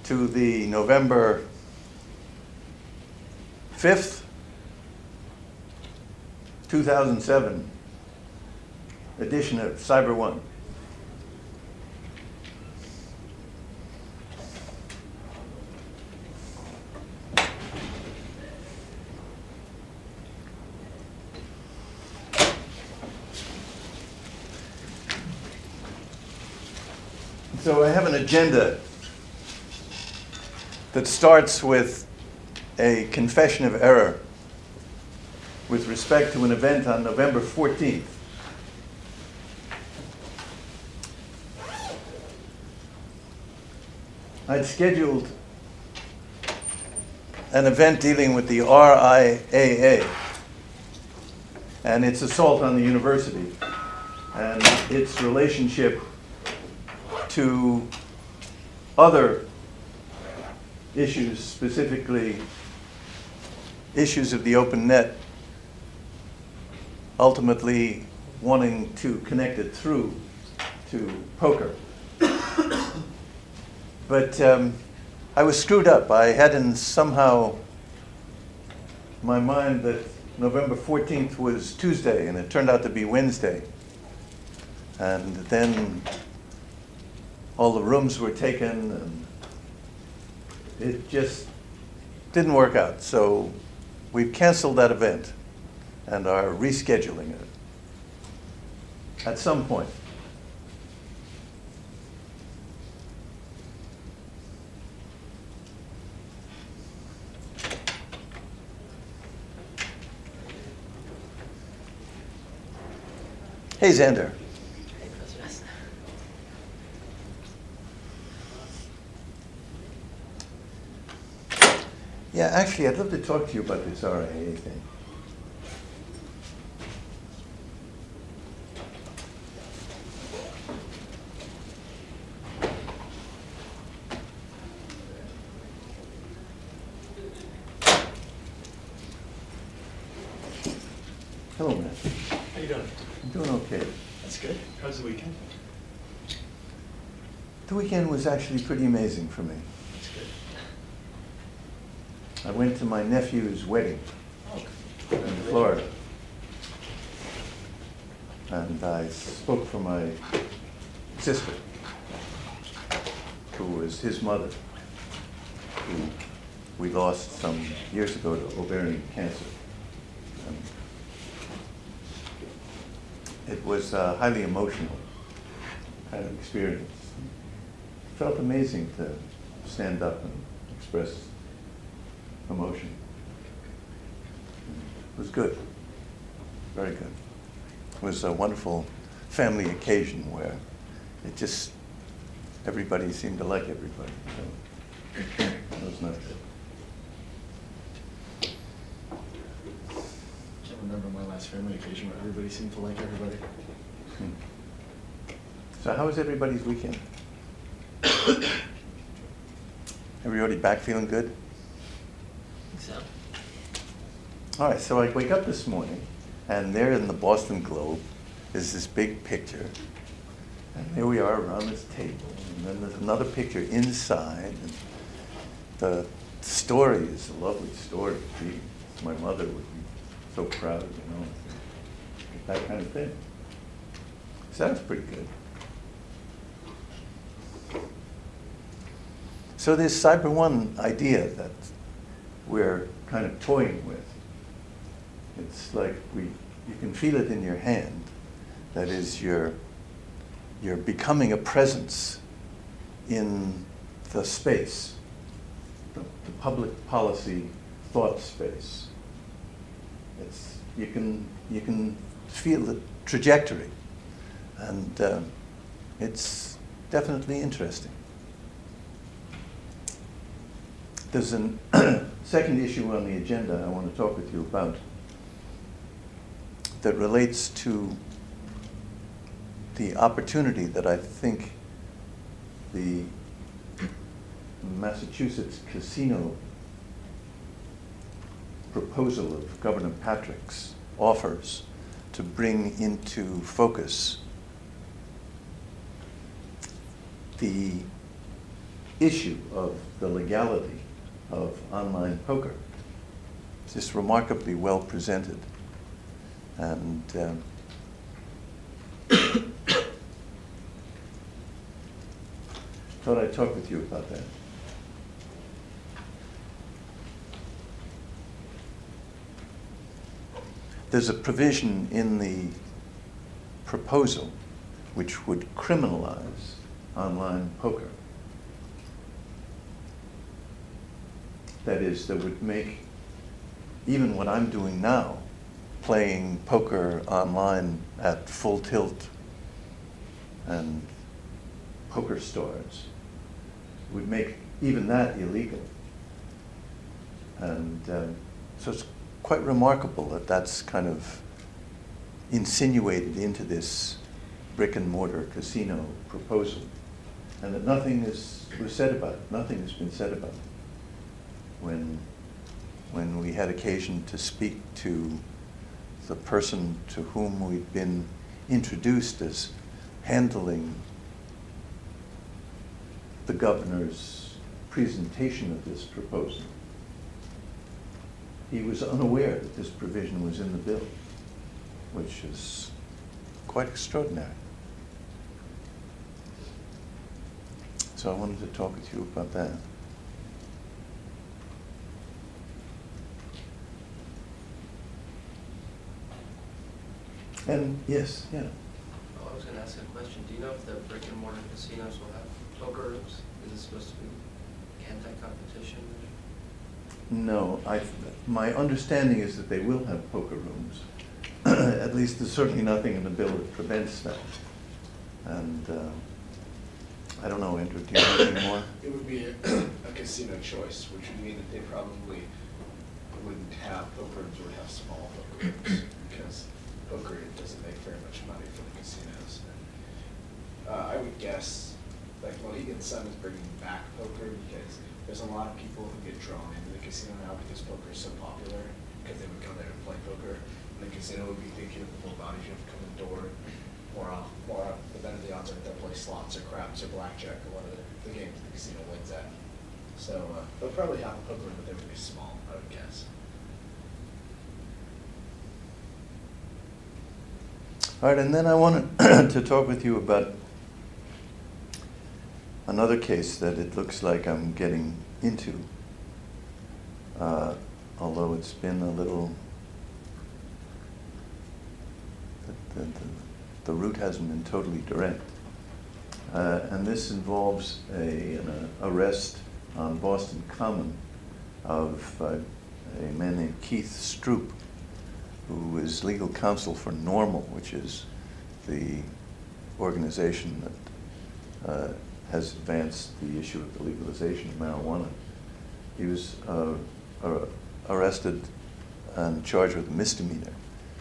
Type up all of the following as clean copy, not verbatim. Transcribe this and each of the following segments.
to the November 5th, 2007 edition of Cyber One. So I have an agenda that starts with a confession of error with respect to an event on November 14th. I'd scheduled an event dealing with the RIAA and its assault on the university and its relationship to other issues, specifically issues of the open net, ultimately wanting to connect it through to poker. But I was screwed up. I had in somehow my mind that November 14th was Tuesday, and it turned out to be Wednesday. And then all the rooms were taken, and it just didn't work out. So we've canceled that event and are rescheduling it at some point. Hey, Xander. Yeah, actually, I'd love to talk to you about this RIAA thing. Hello, man. How you doing? I'm doing okay. That's good. How's the weekend? The weekend was actually pretty amazing for me. That's good. I went to my nephew's wedding in Florida. And I spoke for my sister, who was his mother, who we lost some years ago to ovarian cancer. And it was a highly emotional kind of experience. It felt amazing to stand up and express emotion. It was good, very good. It was a wonderful family occasion where it just, everybody seemed to like everybody. So it was nice. I can't remember my last family occasion where everybody seemed to like everybody. So how was everybody's weekend? Everybody back feeling good? So, All right, so I wake up this morning, and there in the Boston Globe is this big picture. And here we are around this table, and then there's another picture inside. And the story is a lovely story. Gee, my mother would be so proud, you know, that kind of thing. So that's pretty good. So this Cyber One idea that we're kind of toying with, it's like you can feel it in your hand. That is, you're becoming a presence in the space, the public policy thought space. You can feel the trajectory, and it's definitely interesting. There's a second issue on the agenda I want to talk with you about that relates to the opportunity that I think the Massachusetts casino proposal of Governor Patrick's offers to bring into focus the issue of the legality of online poker. It's just remarkably well presented. And thought I'd talk with you about that. There's a provision in the proposal which would criminalize online poker. That is, that would make even what I'm doing now, playing poker online at Full Tilt and Poker Stars, would make even that illegal. And so it's quite remarkable that that's kind of insinuated into this brick and mortar casino proposal, and that nothing was said about it. Nothing has been said about it. When we had occasion to speak to the person to whom we'd been introduced as handling the governor's presentation of this proposal, he was unaware that this provision was in the bill, which is quite extraordinary. So I wanted to talk with you about that. And yes, yeah. Oh, I was gonna ask a question. Do you know if the brick and mortar casinos will have poker rooms? Is it supposed to be anti-competition? No, my understanding is that they will have poker rooms. At least there's certainly nothing in the bill that prevents that. And I don't know, Andrew, do you know anything more? It would be a casino choice, which would mean that they probably wouldn't have poker rooms, or would have small poker rooms, because poker doesn't make very much money for the casinos. I would guess, like, Mohegan Sun is bringing back poker because there's a lot of people who get drawn into the casino now because poker is so popular, because they would come there and play poker. And the casino would be thinking of the full bodies you have to come in the door. The better the odds are that they'll play slots or craps or blackjack or one of the games the casino wins at. So they'll probably have a poker room, but they would be small, I would guess. All right, and then I wanted to talk with you about another case that it looks like I'm getting into, although it's been a little, the route hasn't been totally direct. And this involves an arrest on Boston Common of a man named Keith Stroop, who is legal counsel for NORML, which is the organization that has advanced the issue of the legalization of marijuana. He was arrested and charged with a misdemeanor,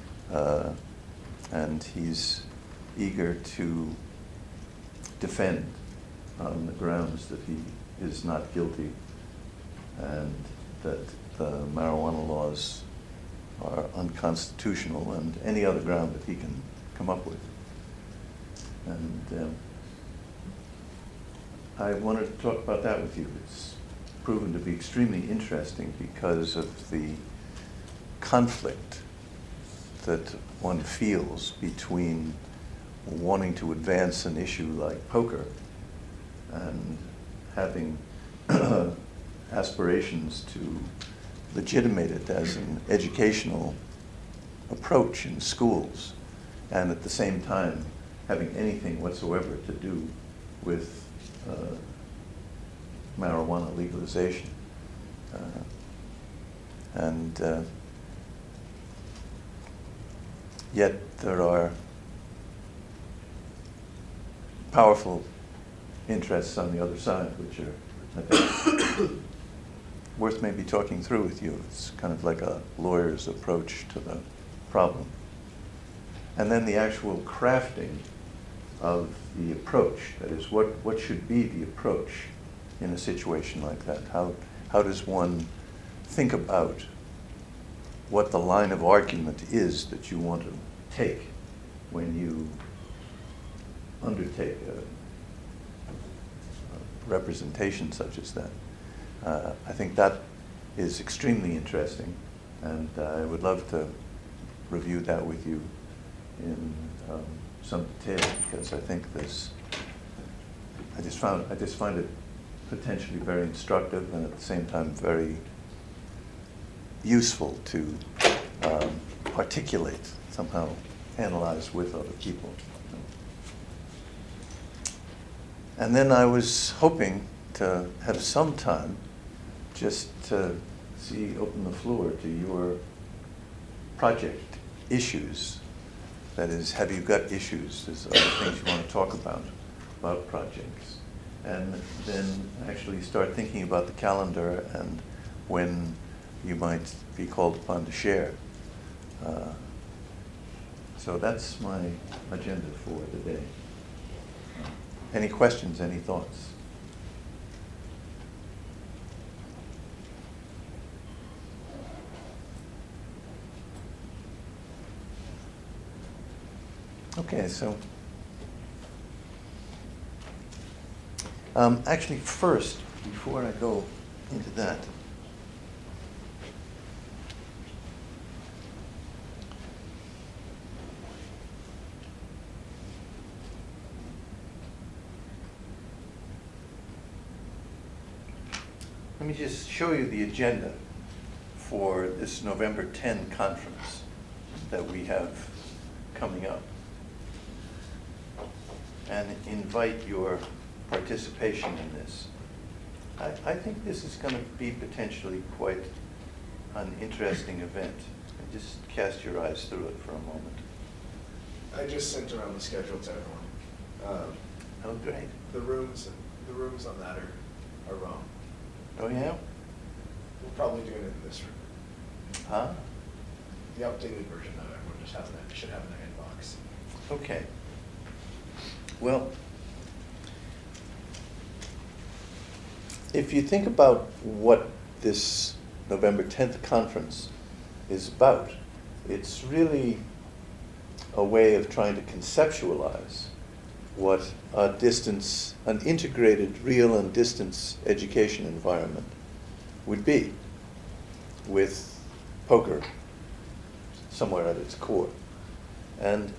and he's eager to defend on the grounds that he is not guilty and that the marijuana laws are unconstitutional, and any other ground that he can come up with. And I wanted to talk about that with you. It's proven to be extremely interesting because of the conflict that one feels between wanting to advance an issue like poker and having aspirations to legitimate it as an educational approach in schools, and at the same time having anything whatsoever to do with marijuana legalization. Yet there are powerful interests on the other side, which are, I think, worth maybe talking through with you. It's kind of like a lawyer's approach to the problem. And then the actual crafting of the approach, that is, what should be the approach in a situation like that? How does one think about what the line of argument is that you want to take when you undertake representation such as that. I think that is extremely interesting, and I would love to review that with you in some detail, because I think I just find it potentially very instructive and at the same time very useful to articulate, somehow analyze with other people. And then I was hoping to have some time just to open the floor to your project issues. That is, have you got issues? There's other things you want to talk about projects. And then actually start thinking about the calendar and when you might be called upon to share. So that's my agenda for the day. Any questions, any thoughts? Okay, so actually first, before I go into that, let me just show you the agenda for this November 10 conference that we have coming up, and invite your participation in this. I think this is going to be potentially quite an interesting event. Just cast your eyes through it for a moment. I just sent around the schedule to everyone. Oh, great. The rooms on that are wrong. Oh, yeah? We're probably doing it in this room. Huh? The updated version of everyone just should have an inbox. Okay. Well, if you think about what this November 10th conference is about, it's really a way of trying to conceptualize what an integrated real and distance education environment would be, with poker somewhere at its core. And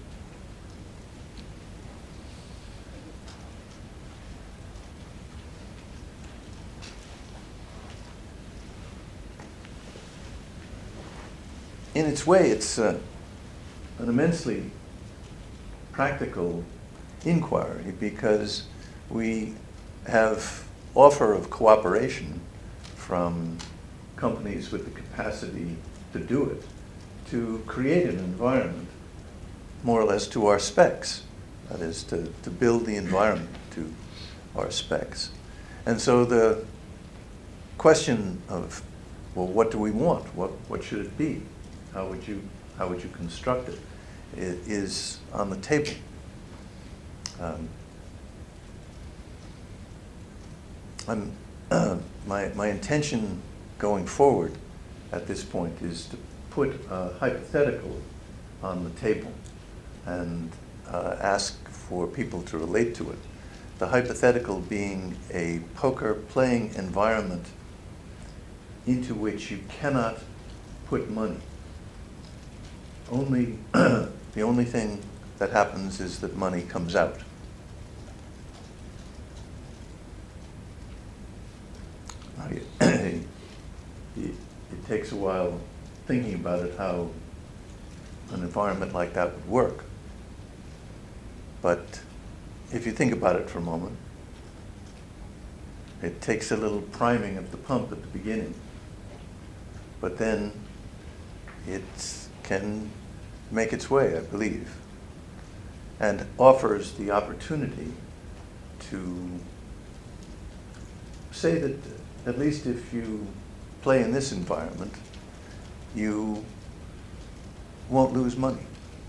in its way, it's an immensely practical inquiry, because we have offer of cooperation from companies with the capacity to do it, to create an environment more or less to our specs. That is, to build the environment to our specs. And so the question of, well, what do we want? What should it be? How would you construct it? It is on the table. My intention going forward at this point is to put a hypothetical on the table and ask for people to relate to it. The hypothetical being a poker playing environment into which you cannot put money. The only thing that happens is that money comes out. It takes a while thinking about it, how an environment like that would work. But if you think about it for a moment, it takes a little priming of the pump at the beginning, but then it can make its way, I believe, and offers the opportunity to say that at least if you play in this environment, you won't lose money.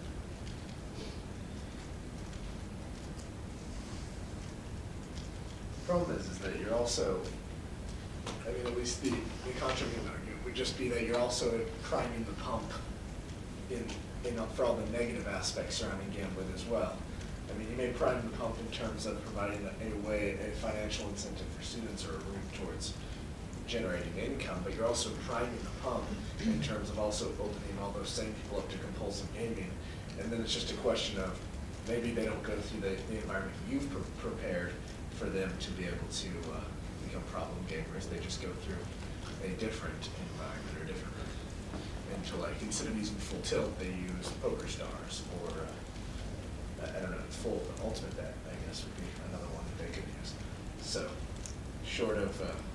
The problem is that you're also, I mean, at least the contrarian argument would just be that you're also priming the pump for all the negative aspects surrounding gambling as well. I mean, you may prime the pump in terms of providing a financial incentive for students or a route towards generating income, but you're also priming the pump in terms of also opening all those same people up to compulsive gaming. And then it's just a question of maybe they don't go through the environment you've prepared for them to be able to become problem gamers. They just go through a different environment or different route. And to like, instead of using full tilt, they use Poker Stars or I don't know, full ultimate bet, I guess would be another one that they could use. So short of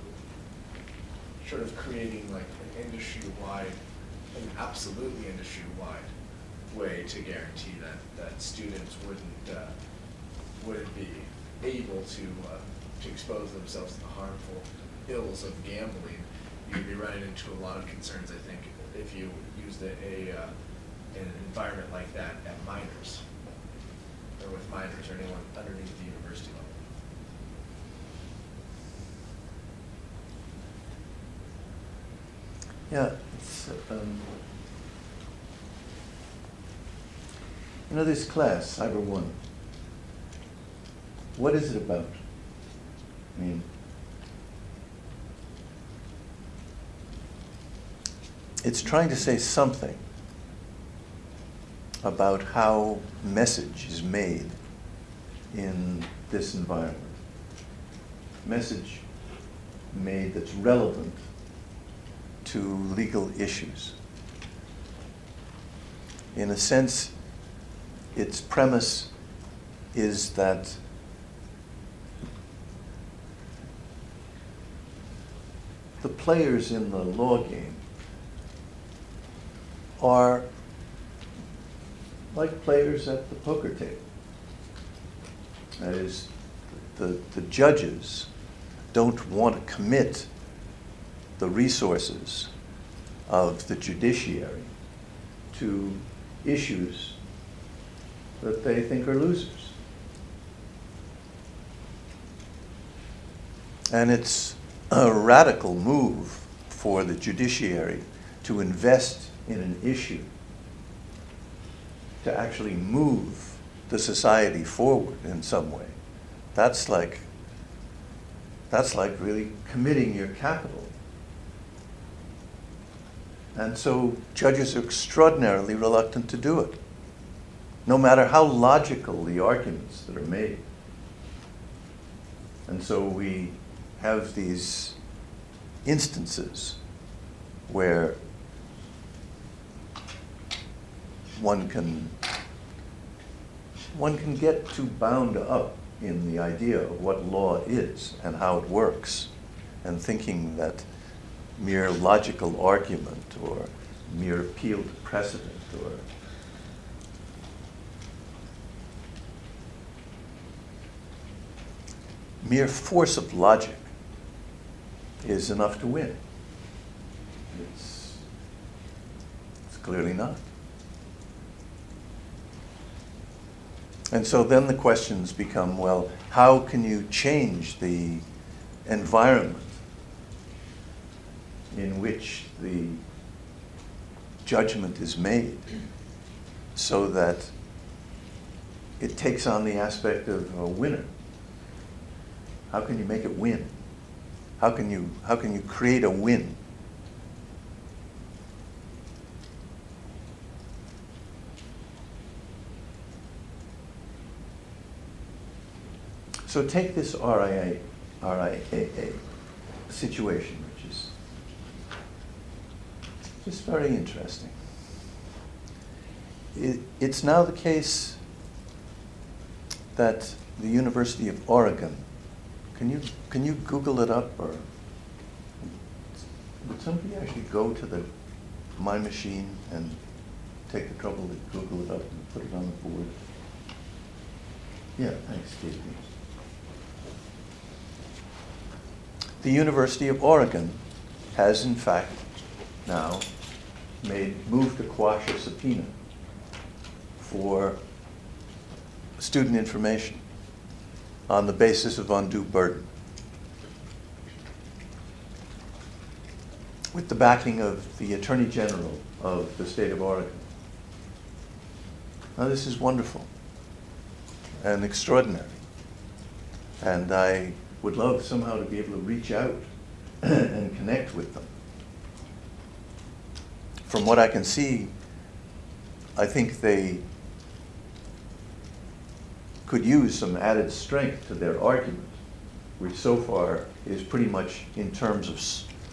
creating like an industry-wide, an absolutely industry-wide way to guarantee that students wouldn't be able to expose themselves to the harmful ills of gambling, you'd be running into a lot of concerns, I think, if you used an environment like that at minors, or with minors, or anyone underneath the university level. Yeah, it's, this class, Cyber 1, what is it about? I mean, it's trying to say something about how message is made in this environment. Message made that's relevant to legal issues. In a sense, its premise is that the players in the law game are like players at the poker table. That is, the judges don't want to commit the resources of the judiciary to issues that they think are losers. And it's a radical move for the judiciary to invest in an issue to actually move the society forward in some way. That's like really committing your capital. And so judges are extraordinarily reluctant to do it, no matter how logical the arguments that are made. And so we have these instances where one can get too bound up in the idea of what law is and how it works, and thinking that mere logical argument or mere appeal to precedent or mere force of logic is enough to win. It's clearly not. And so then the questions become, well, how can you change the environment in which the judgment is made so that it takes on the aspect of a winner? How can you make it win? How can you create a win? So take this RIAA situation, which is just very interesting. It's now the case that the University of Oregon, can you Google it up, or would somebody actually go to my machine and take the trouble to Google it up and put it on the board? Yeah, thanks, Steve. The University of Oregon has, in fact, now moved to quash a subpoena for student information on the basis of undue burden, with the backing of the Attorney General of the state of Oregon. Now, this is wonderful. and extraordinary. And I would love somehow to be able to reach out and connect with them. From what I can see, I think they could use some added strength to their argument, which so far is pretty much in terms of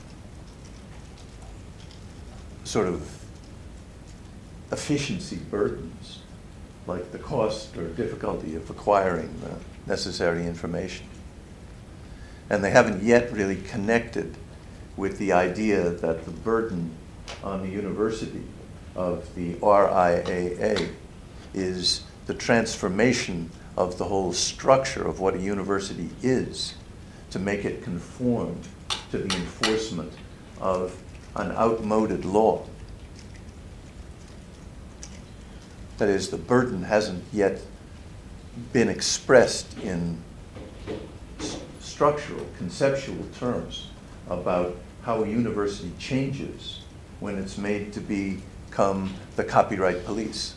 sort of efficiency burdens, like the cost or difficulty of acquiring the necessary information. And they haven't yet really connected with the idea that the burden on the university of the RIAA is the transformation of the whole structure of what a university is to make it conform to the enforcement of an outmoded law. That is, the burden hasn't yet been expressed in structural, conceptual terms about how a university changes when it's made to become the copyright police.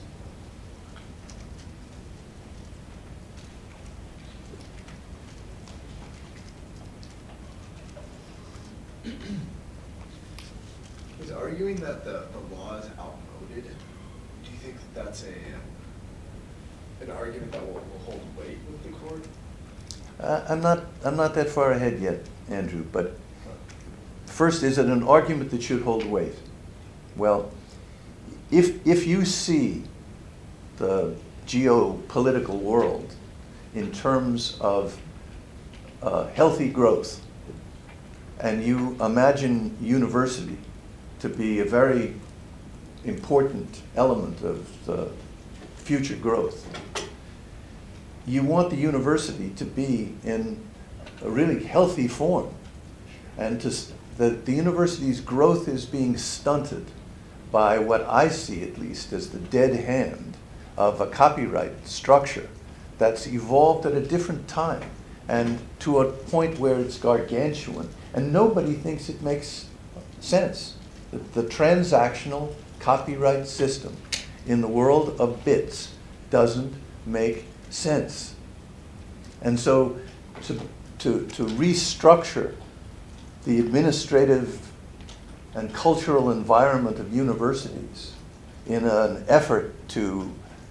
Is arguing that the law is outmoded, do you think that that's an argument that will hold weight with the court? I'm not that far ahead yet, Andrew, but first, is it an argument that should hold weight? Well, if you see the geopolitical world in terms of healthy growth, and you imagine university to be a very important element of the future growth, you want the university to be in a really healthy form, and the university's growth is being stunted by what I see, at least, as the dead hand of a copyright structure that's evolved at a different time and to a point where it's gargantuan, and nobody thinks it makes sense. The transactional copyright system in the world of bits doesn't make sense. And so to restructure the administrative and cultural environment of universities in an effort to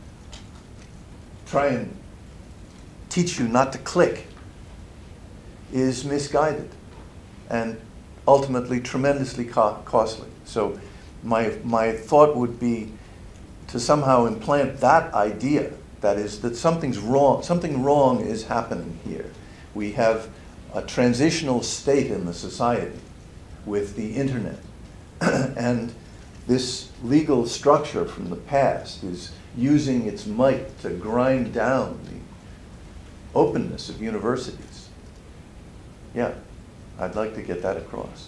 try and teach you not to click is misguided and ultimately tremendously costly. So my thought would be to somehow implant that idea, that is, that something wrong is happening here. We have a transitional state in the society with the internet, and this legal structure from the past is using its might to grind down the openness of universities. Yeah, I'd like to get that across.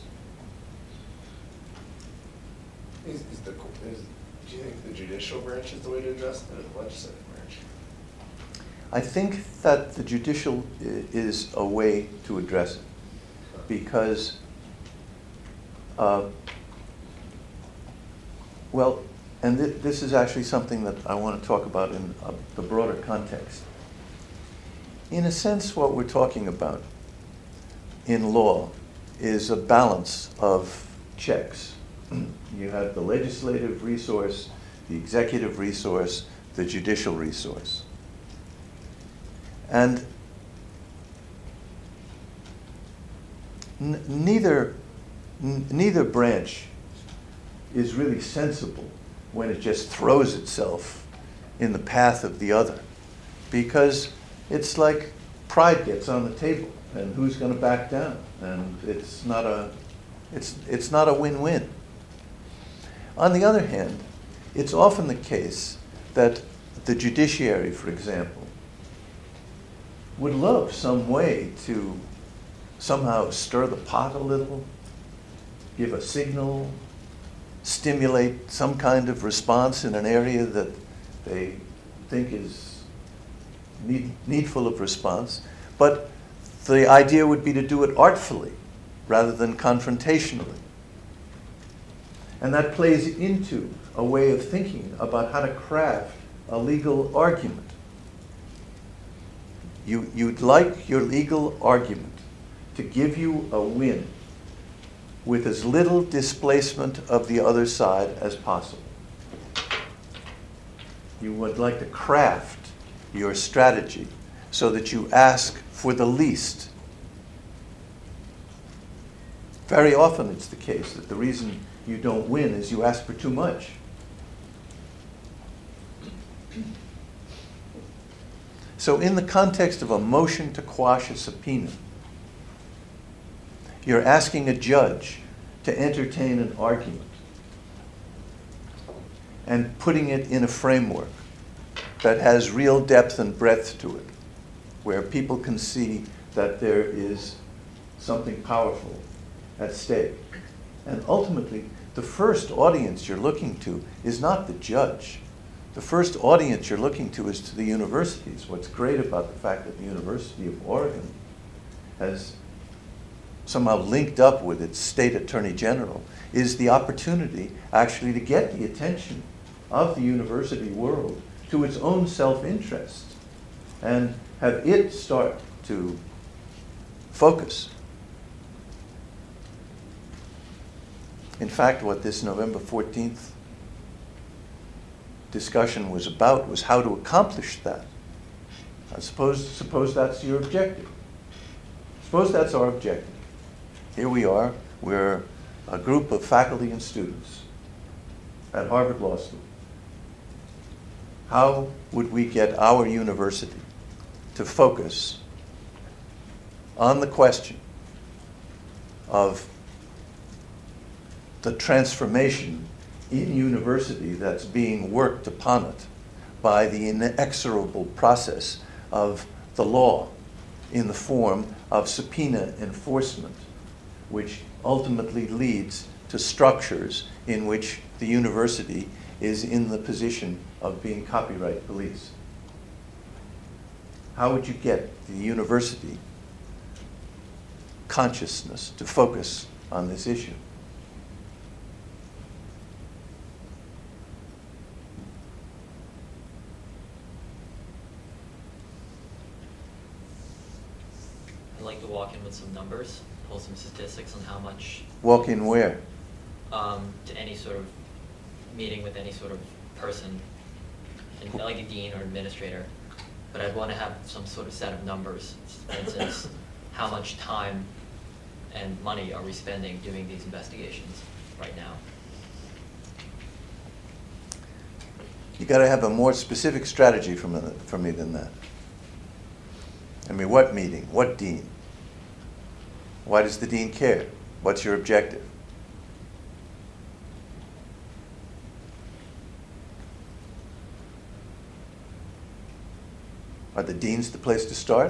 Do you think the judicial branch is the way to address it, or the legislative branch? I think that the judicial is a way to address it, because, well, and this is actually something that I want to talk about in the broader context. In a sense, what we're talking about in law is a balance of checks. You have the legislative resource, the executive resource, the judicial resource. And neither branch is really sensible when it just throws itself in the path of the other, because it's like pride gets on the table, and who's going to back down? And it's not a win-win. On the other hand, it's often the case that the judiciary, for example, would love some way to somehow stir the pot a little, give a signal, stimulate some kind of response in an area that they think is needful of response. But the idea would be to do it artfully rather than confrontationally. And that plays into a way of thinking about how to craft a legal argument. You'd like your legal argument to give you a win with as little displacement of the other side as possible. You would like to craft your strategy so that you ask for the least. Very often it's the case that the reason you don't win is you ask for too much. So in the context of a motion to quash a subpoena, you're asking a judge to entertain an argument and putting it in a framework that has real depth and breadth to it, where people can see that there is something powerful at stake. And ultimately, the first audience you're looking to is not the judge. The first audience you're looking to is to the universities. What's great about the fact that the University of Oregon has somehow linked up with its state attorney general is the opportunity actually to get the attention of the university world to its own self-interest and have it start to focus. In fact, what this November 14th discussion was about was how to accomplish that. I suppose that's your objective. Suppose that's our objective. Here we are. We're a group of faculty and students at Harvard Law School. How would we get our university to focus on the question of the transformation in university that's being worked upon it by the inexorable process of the law in the form of subpoena enforcement, which ultimately leads to structures in which the university is in the position of being copyright police? How would you get the university consciousness to focus on this issue? I'd like to walk in with some numbers, pull some statistics on how much, Walk in where? to any sort of meeting with any sort of person, and like a dean or administrator. But I'd want to have some sort of set of numbers. For instance, how much time and money are we spending doing these investigations right now? You got to have a more specific strategy from me than that. I mean, what meeting? What dean? Why does the dean care? What's your objective? Are the deans the place to start?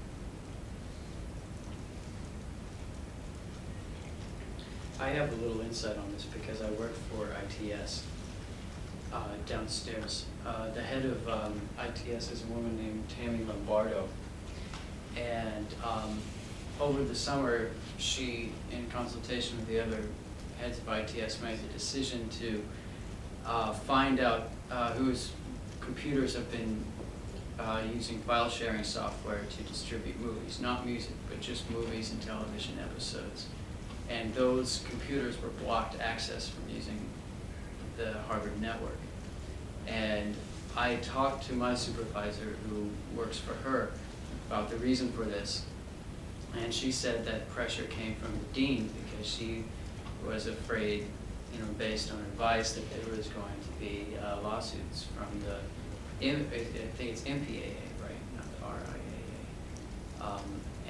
I have a little insight on this because I work for ITS downstairs. The head of ITS is a woman named Tammy Lombardo. And over the summer, she, in consultation with the other heads of ITS, made the decision to find out whose computers have been using file sharing software to distribute movies, not music, but just movies and television episodes. And those computers were blocked access from using the Harvard network. And I talked to my supervisor who works for her about the reason for this. And she said that pressure came from the dean because she was afraid, based on advice, that there was going to be lawsuits from the, I think it's MPAA, right, not the RIAA.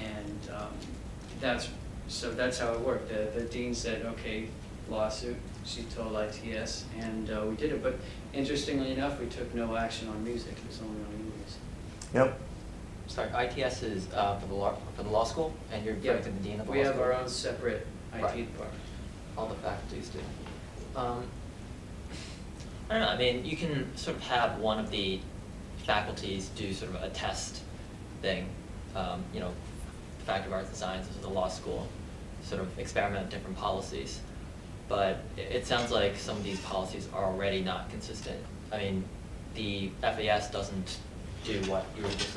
That's how it worked. The dean said, okay, lawsuit. She told ITS, and we did it. But interestingly enough, we took no action on music. It was only on movies. Yep. Sorry, ITS is for the law school, and you're referring to the dean of the law school? We have our own separate IT Right. department. All the faculties do. I don't know, I mean, you can sort of have one of the faculties do sort of a test thing, Faculty of Arts and Sciences of the law school, sort of experiment with different policies. But it sounds like some of these policies are already not consistent. I mean, the FAS doesn't do what you were just saying with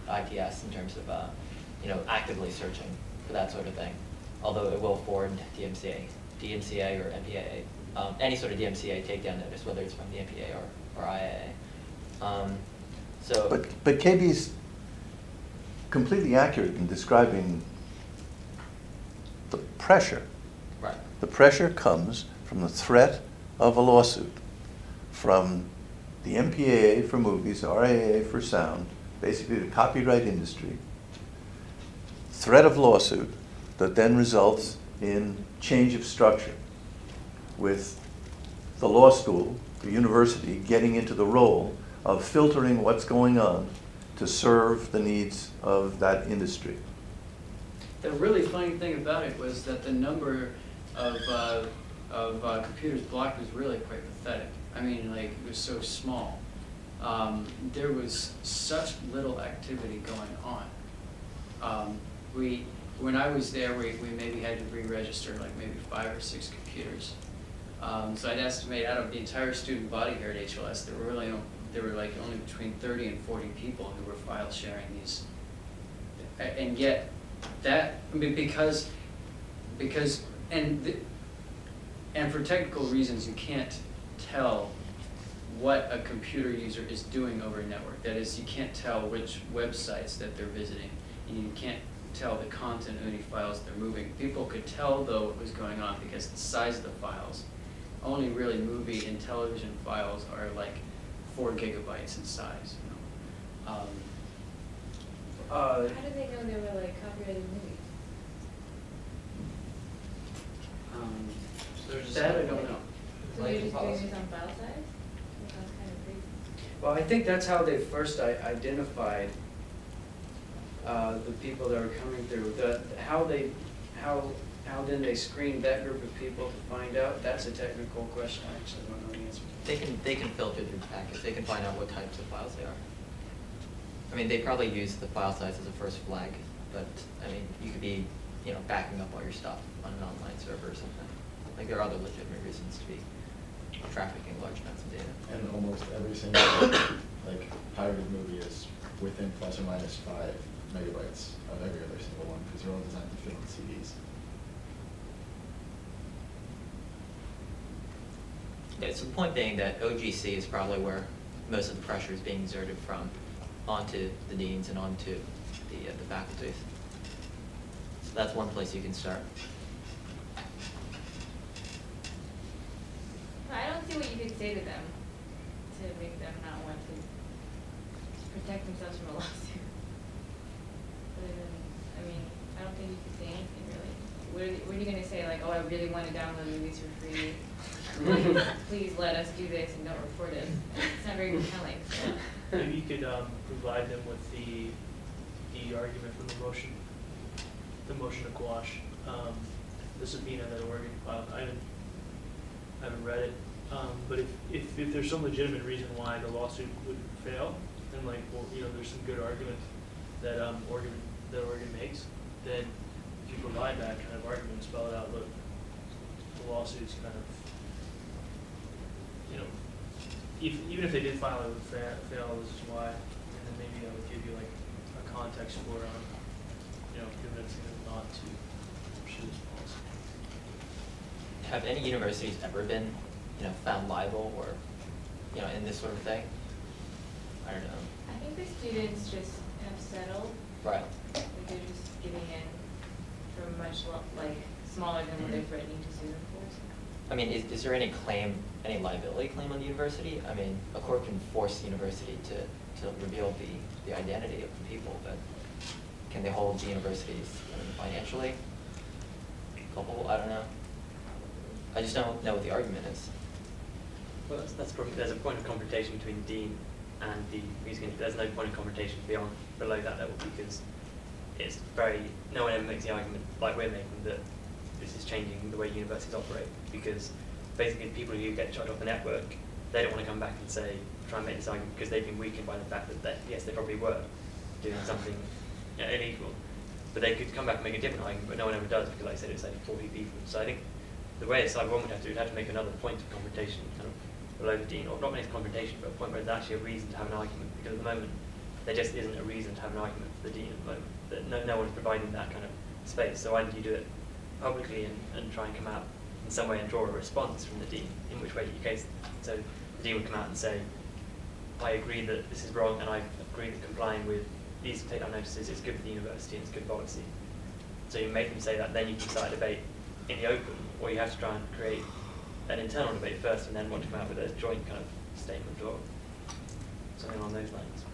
ITS in terms of, actively searching for that sort of thing. Although it will forward DMCA or MPAA, any sort of DMCA takedown notice, whether it's from the MPA or IAA. So. But KB's completely accurate in describing the pressure. Right. The pressure comes from the threat of a lawsuit, from the MPAA for movies, RIAA for sound, basically the copyright industry. Threat of lawsuit that then results in change of structure, with the law school, the university, getting into the role of filtering what's going on to serve the needs of that industry. The really funny thing about it was that the number of computers blocked was really quite pathetic. I mean, like, it was so small. There was such little activity going on. When I was there, we maybe had to re-register like maybe 5 or 6 computers. So I'd estimate out of the entire student body here at HLS, there were like only between 30 and 40 people who were file sharing these. And yet, because for technical reasons, you can't tell what a computer user is doing over a network. That is, you can't tell which websites that they're visiting, and you can't tell the content of any files they're moving. People could tell, though, what was going on because the size of the files. Only really movie and television files are like 4 gigabytes in size. How did they know they were like copyrighted movies? So they're just That I don't know. So they're just doing this on file size? That sounds kind of crazy. Well, I think that's how they first identified the people that were coming through. How then they screened that group of people to find out? That's a technical question. I actually don't know the answer to. They can filter through the packets. They can find out what types of files they are. I mean, they probably use the file size as a first flag, but I mean, you could be, backing up all your stuff on an online server or something. Like, there are other legitimate reasons to be trafficking large amounts of data. And almost every single like pirated movie is within plus or minus 5 megabytes of every other single one, because they're all designed to fit on CDs. Yeah, so the point being that OGC is probably where most of the pressure is being exerted from onto the deans and onto the faculties. So that's one place you can start. I don't see what you could say to them to make them not want to protect themselves from a lawsuit. I mean, I don't think you could say anything really. What are you going to say? Like, oh, I really want to download movies for free. Please let us do this and don't report it. It's not very compelling. So. Maybe you could provide them with the argument from the motion to quash, the subpoena that Oregon filed. I haven't read it, but if there's some legitimate reason why the lawsuit would fail, and there's some good argument that Oregon makes, then if you provide that kind of argument, spell it out. Look, the lawsuit's kind of, even if they did file, it would fail. This is why, and then maybe that would give you like a context for convincing them not to pursue this policy. Have any universities ever been, found liable or, in this sort of thing? I don't know. I think the students just have settled. Right. Like they're just giving in for much smaller than what they're threatening to sue them for. I mean, is there any liability claim on the university? I mean, a court can force the university to reveal the identity of the people, but can they hold the universities financially culpable? I don't know. I just don't know what the argument is. Well, that's probably, there's a point of confrontation between the dean and the music industry. There's no point of confrontation below that level, because it's no one ever makes the argument like we're making that this is changing the way universities operate, because basically the people who get shut off the network, they don't want to come back and try and make this argument, because they've been weakened by the fact that yes, they probably were doing something illegal, but they could come back and make a different argument, but no one ever does, because like I said, it's only 40 people. So I think the way Cyber One would have to make another point of confrontation kind of below the dean, or not make confrontation, but a point where there's actually a reason to have an argument, because at the moment there just isn't a reason to have an argument for the dean at the moment. That no one's providing that kind of space. So why don't you do it publicly and try and come out in some way and draw a response from the dean, in which way you case. So the dean would come out and say, I agree that this is wrong, and I agree that complying with these take-down notices is good for the university and it's good policy. So you make them say that, then you can start a debate in the open, or you have to try and create an internal debate first and then want to come out with a joint kind of statement or something along those lines.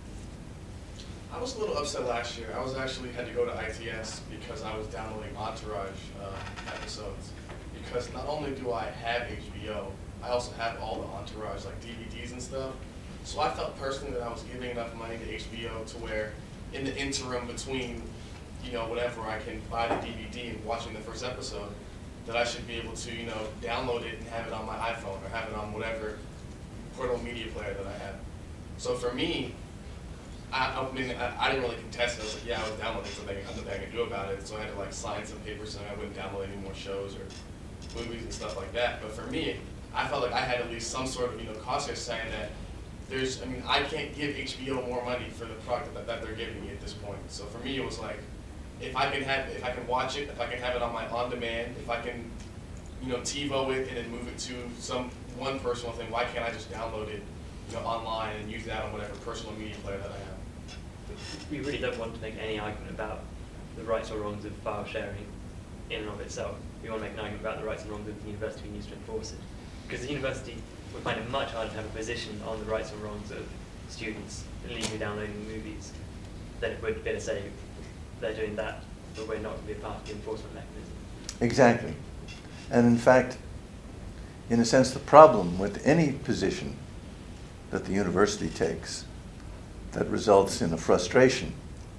I was a little upset last year. I was actually had to go to ITS because I was downloading Entourage episodes. Because not only do I have HBO, I also have all the Entourage like DVDs and stuff. So I felt personally that I was giving enough money to HBO to where in the interim between, you know, whatever, I can buy the DVD and watching the first episode, that I should be able to, you know, download it and have it on my iPhone or have it on whatever portable media player that I have. So for me, I didn't really contest it. I was like, yeah, I was downloading something. Nothing I could do about it. So I had to like sign some papers saying I wouldn't download any more shows or movies and stuff like that. But for me, I felt like I had at least some sort of, you know, cost saying that I can't give HBO more money for the product that they're giving me at this point. So for me, it was like, if I can watch it, if I can have it on my on-demand, if I can, you know, TiVo it and then move it to some one personal thing, why can't I just download it, you know, online and use that on whatever personal media player that I have? We really don't want to make any argument about the rights or wrongs of file sharing in and of itself. We want to make an argument about the rights and wrongs of the university being used to enforce it. Because the university would find it much harder to have a position on the rights and wrongs of students illegally downloading movies than it would be to say they're doing that, but we're not going to be a part of the enforcement mechanism. Exactly. And in fact, in a sense, the problem with any position that the university takes that results in a frustration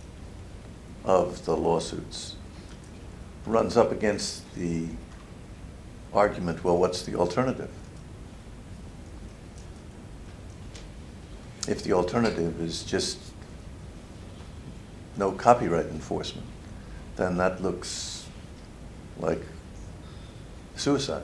of the lawsuits runs up against the argument, well, what's the alternative? If the alternative is just no copyright enforcement, then that looks like suicide.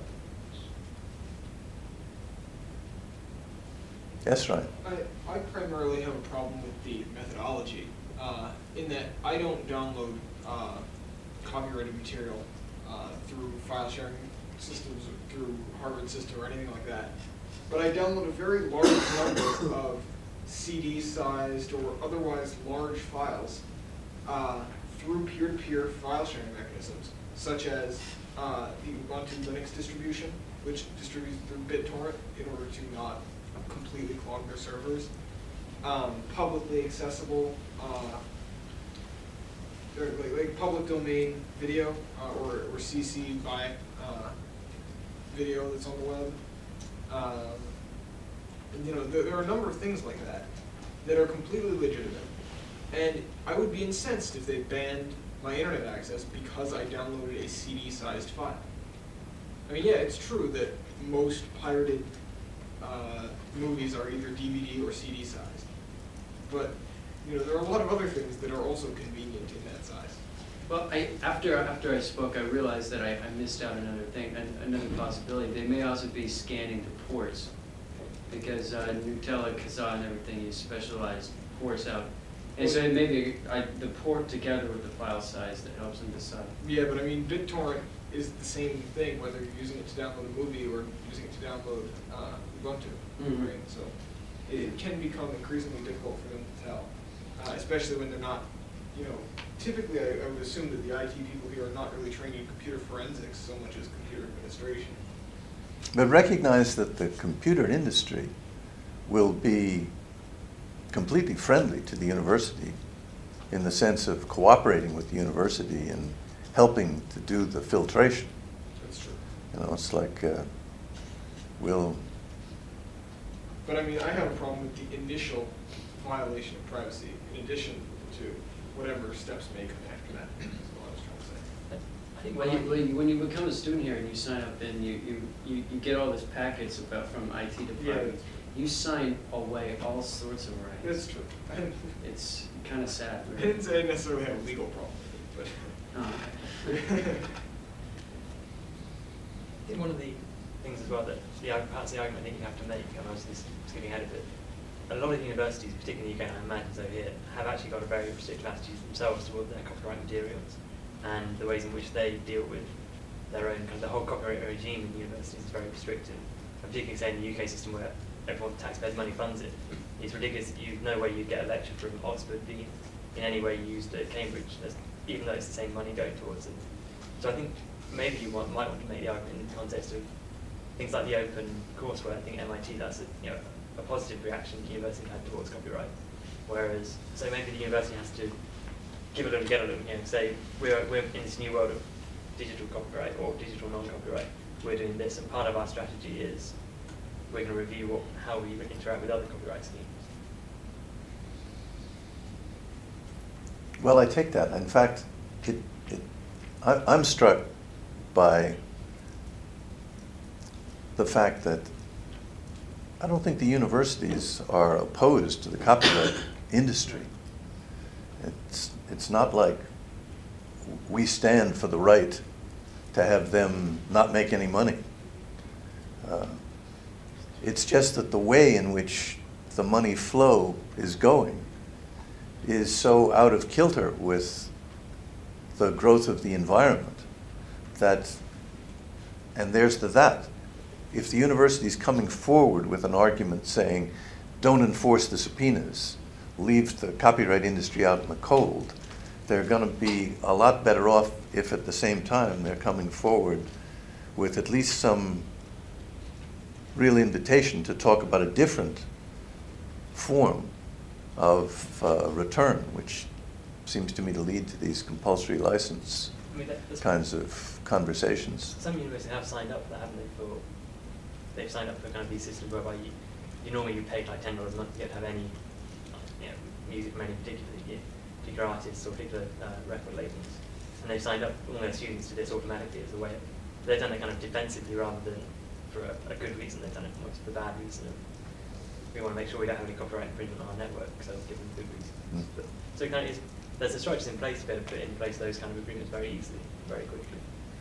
Yes, Ryan? I primarily have a problem with the methodology, in that I don't download copyrighted material through file sharing systems, or through Harvard system or anything like that. But I download a very large number of CD-sized or otherwise large files through peer-to-peer file sharing mechanisms, such as the Ubuntu Linux distribution, which distributes through BitTorrent in order to not completely clog their servers. Publicly accessible, like public domain video, or CC by video that's on the web. You know, there are a number of things like that are completely legitimate. And I would be incensed if they banned my internet access because I downloaded a CD-sized file. I mean, yeah, it's true that most pirated movies are either DVD or CD sized. But, you know, there are a lot of other things that are also convenient in that size. Well, after I spoke, I realized that I missed out another thing, another possibility. They may also be scanning the ports, because Nutella, Kazaa, and everything use specialized ports out. And so maybe the port together with the file size that helps them decide. Yeah, but I mean, BitTorrent is the same thing, whether you're using it to download a movie or using it to download Ubuntu. Mhm. Right? So it can become increasingly difficult for them to tell, especially when they're not, you know, typically I would assume that the IT people here are not really trained in computer forensics so much as computer administration. But recognize that the computer industry will be completely friendly to the university in the sense of cooperating with the university and helping to do the filtration. That's true. You know, it's like we'll. But I mean, I have a problem with the initial violation of privacy in addition to whatever steps may come after that. That's what I was trying to say. I think when you become a student here and you sign up and you get all these packets from IT department, you sign away all sorts of rights. That's true. It's kind of sad. I didn't say I necessarily have a legal problem with it, Oh. I think one of the things as well that perhaps the argument I think you have to make, and I was skipping ahead a bit, a lot of universities, particularly in the UK, and I imagine so here, have actually got a very restrictive attitude themselves toward their copyright materials, and the ways in which they deal with their own the whole copyright regime in universities is very restrictive. I'm particularly saying the UK system where everyone, taxpayers' money funds it. It's ridiculous. You know where you'd get a lecture from Oxford being in any way used at Cambridge, even though it's the same money going towards it. So I think maybe you might want to make the argument in the context of things like the open courseware. I think MIT, that's a positive reaction the university had towards copyright. Whereas, so maybe the university has to give a little, get a little, say we're in this new world of digital copyright or digital non-copyright. We're doing this, and part of our strategy is we're going to review how we interact with other copyright schemes. Well, I take that. In fact, I'm struck by the fact that I don't think the universities are opposed to the copyright industry. It's not like we stand for the right to have them not make any money. It's just that the way in which the money flow is going is so out of kilter with the growth of the environment that, and there's that. If the university is coming forward with an argument saying, don't enforce the subpoenas, leave the copyright industry out in the cold, they're going to be a lot better off if at the same time they're coming forward with at least some real invitation to talk about a different form of return, which seems to me to lead to these compulsory license kinds of conversations. Some universities have signed up for that, haven't they? They've signed up for kind of these systems whereby you normally pay like $10 a month to get to have any music from any particular artists or particular record labels, and they've signed up all their students to this automatically as a way. They've done it kind of defensively rather than for a good reason. They've done it much for the bad reason of we want to make sure we don't have any copyright infringement on our network, so let's give them good reasons. But, so it kind of there's the structures in place to be able to put in place those kind of agreements very easily, very quickly.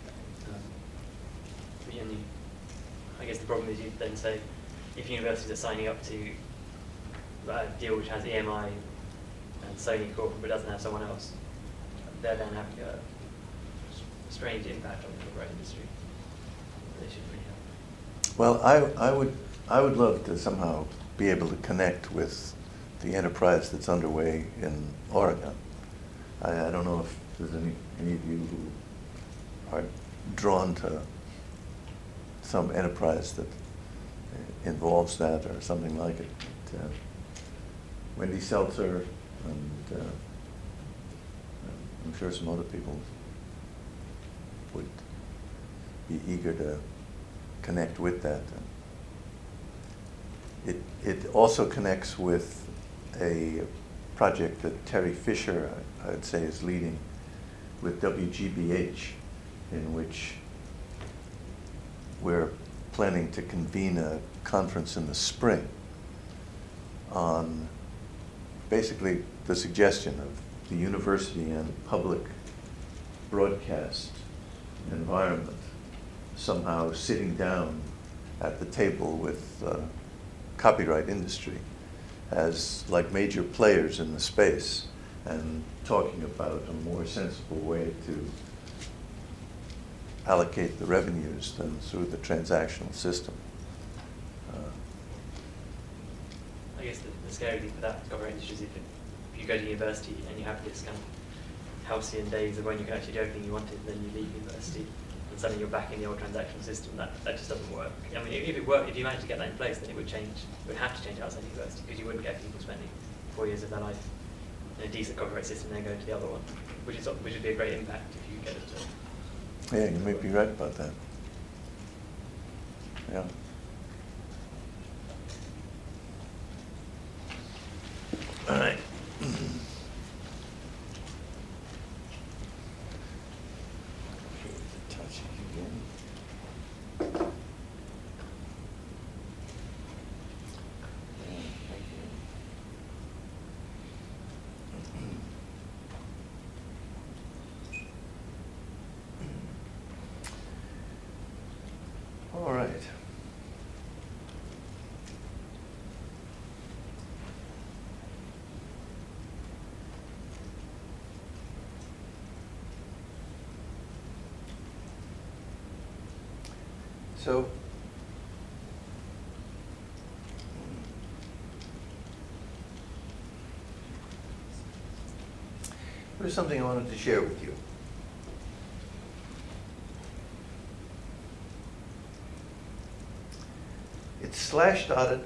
I guess the problem is you then say, if universities are signing up to a deal which has EMI and Sony Corporate but doesn't have someone else, they're then having a strange impact on the copyright industry. They shouldn't really have. Well, I would love to somehow be able to connect with the enterprise that's underway in Oregon. I don't know if there's any of you who are drawn to some enterprise that involves that or something like it. Wendy Seltzer and I'm sure some other people would be eager to connect with that. It also connects with a project that Terry Fisher, I'd say, is leading with WGBH, in which we're planning to convene a conference in the spring on basically the suggestion of the university and public broadcast environment somehow sitting down at the table with the copyright industry as like major players in the space and talking about a more sensible way to allocate the revenues than through the transactional system. I guess the scary thing for that copyright industry is if you go to university and you have this kind of halcyon days of when you can actually do everything you wanted, and then you leave university and suddenly you're back in the old transactional system, that just doesn't work. I mean, if it worked, if you managed to get that in place, then it would change. It would have to change outside university because you wouldn't get people spending 4 years of their life in a decent copyright system and then going to the other one, which would be a great impact if you get it to. Yeah, you may be right about that. Yeah. All right. Touching again. All right. So, here's something I wanted to share with you. It's slash dotted.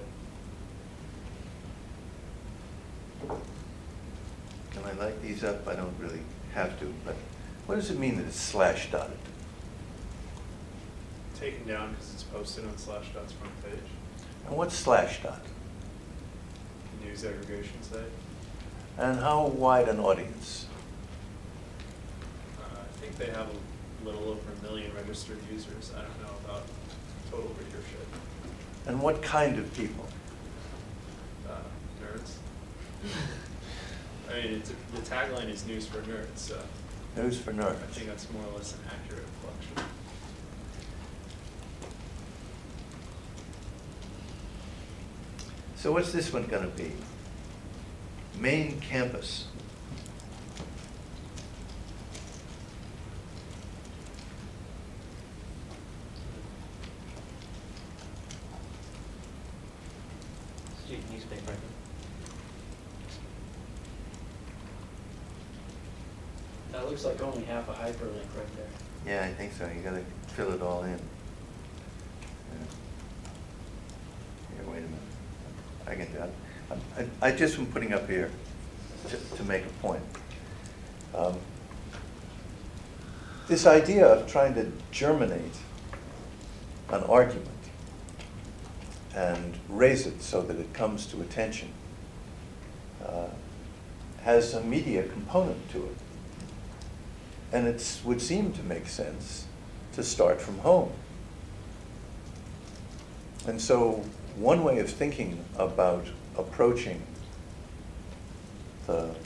Can I light these up? I don't really have to, but what does it mean that it's slash dotted? Taken down because it's posted on Slashdot's front page. And what's slash dot? News aggregation site. And how wide an audience? I think they have a little over 1 million registered users. I don't know about total readership. And what kind of people? Nerds. I mean, the tagline is news for nerds, so News for nerds. I think that's more or less an accurate reflection. So what's this one going to be? Main campus. Student newspaper, I think. That looks like only half a hyperlink right there. Yeah, I think so. You got to fill it all in. Yeah. Here, wait a minute. I can do it. I just am putting up here to make a point. This idea of trying to germinate an argument and raise it so that it comes to attention has a media component to it. And it would seem to make sense to start from home. And so one way of thinking about approaching the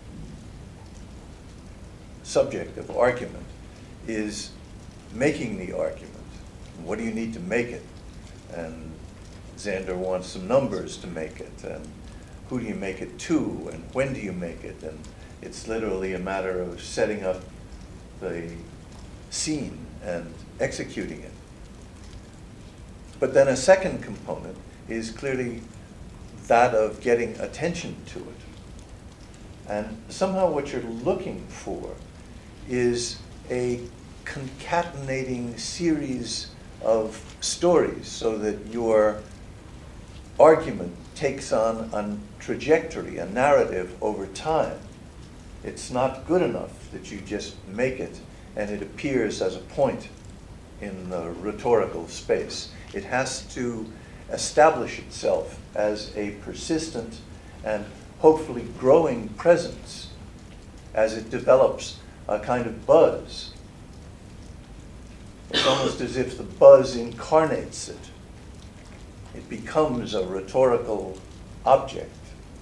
subject of argument is making the argument. What do you need to make it? And Xander wants some numbers to make it. And who do you make it to? And when do you make it? And it's literally a matter of setting up the scene and executing it. But then a second component is clearly that of getting attention to it. And somehow what you're looking for is a concatenating series of stories so that your argument takes on a trajectory, a narrative over time. It's not good enough that you just make it and it appears as a point in the rhetorical space. It has to establish itself as a persistent and hopefully growing presence as it develops a kind of buzz. It's almost as if the buzz incarnates it. It becomes a rhetorical object.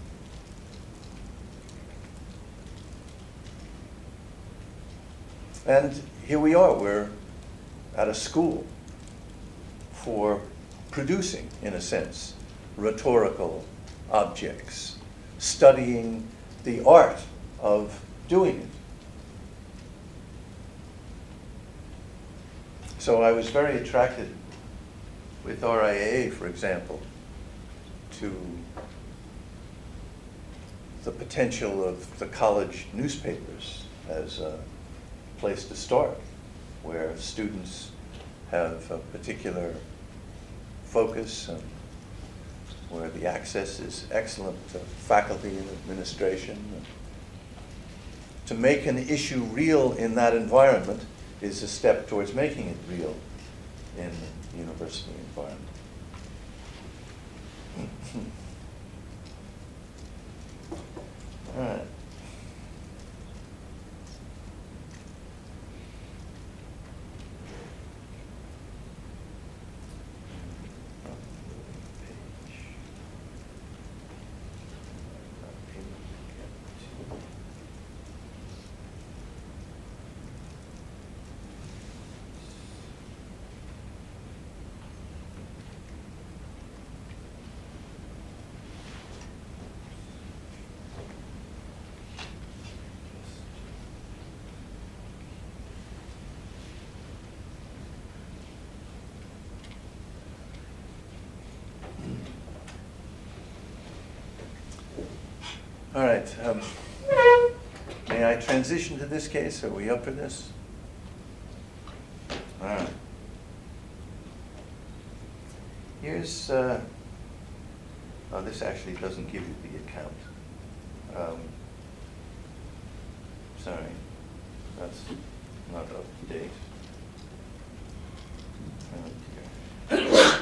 And here we are, we're at a school for producing, in a sense, rhetorical objects, studying the art of doing it. So I was very attracted with RIAA, for example, to the potential of the college newspapers as a place to start, where students have a particular focus and where the access is excellent to faculty and administration. To make an issue real in that environment is a step towards making it real in the university environment. All right. All right. May I transition to this case? Are we up for this? All right. Here's, oh, this actually doesn't give you the account. Sorry, that's not up to date. Oh dear.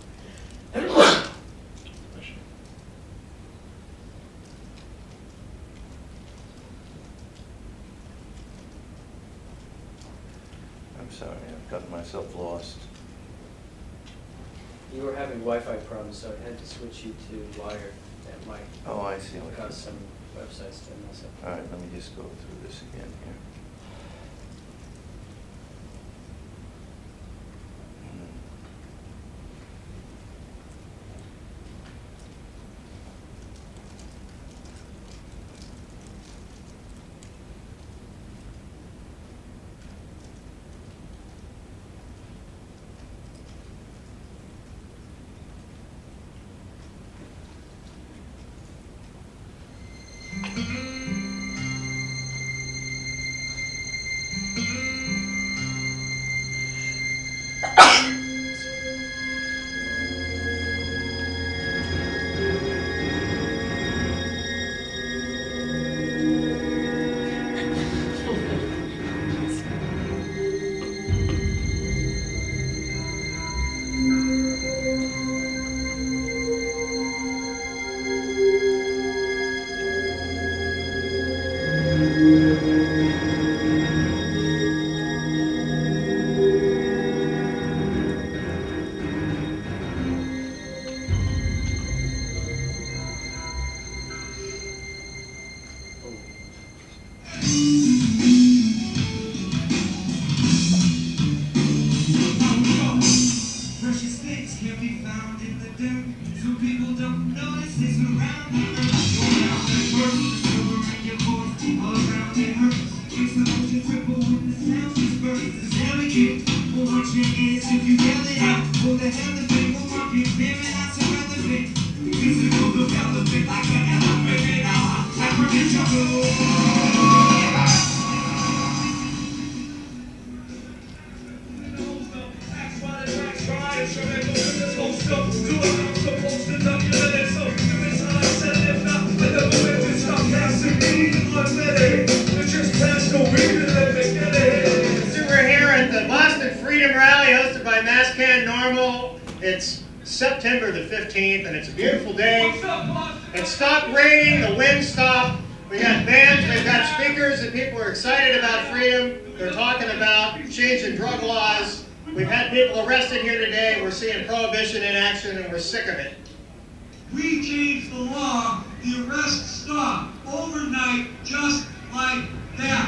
I'm sorry, I've gotten myself lost. You were having Wi-Fi problems, so I had to switch you to wire. That might Oh, I see. what cause you're- some websites to mess up. All right, let me just go through this again here. Precious things can't be found in the dirt. Some people don't notice they surround the earth. Go around and burst the silver in your course. All around it hurts. Makes the ocean triple when the sound disperses. It's delicate. Well, watch your ears if you yell it out. For the hell of it, we'll rock you clear and that's irrelevant. Physical development like an elephant in a African jungle. So we're here at the Boston Freedom Rally hosted by MassCan Normal. It's September the 15th and it's a beautiful day. It stopped raining, the wind stopped. We got bands, we've got speakers, and people are excited about freedom. They're talking about changing drug laws. We've had people arrested here today. We're seeing prohibition in action and we're sick of it. We changed the law, the arrests stopped overnight, just like that.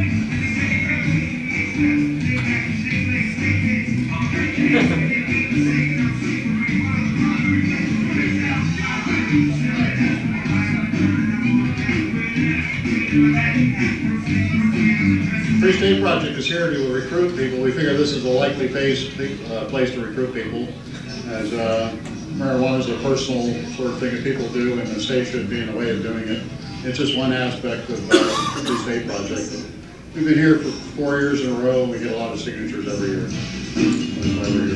Free State Project is here to recruit people. We figure this is a likely place to recruit people, as marijuana is a personal sort of thing that people do, and the state should be in a way of doing it. It's just one aspect of the Free State Project. We've been here for 4 years in a row. We get a lot of signatures every year. That's why we're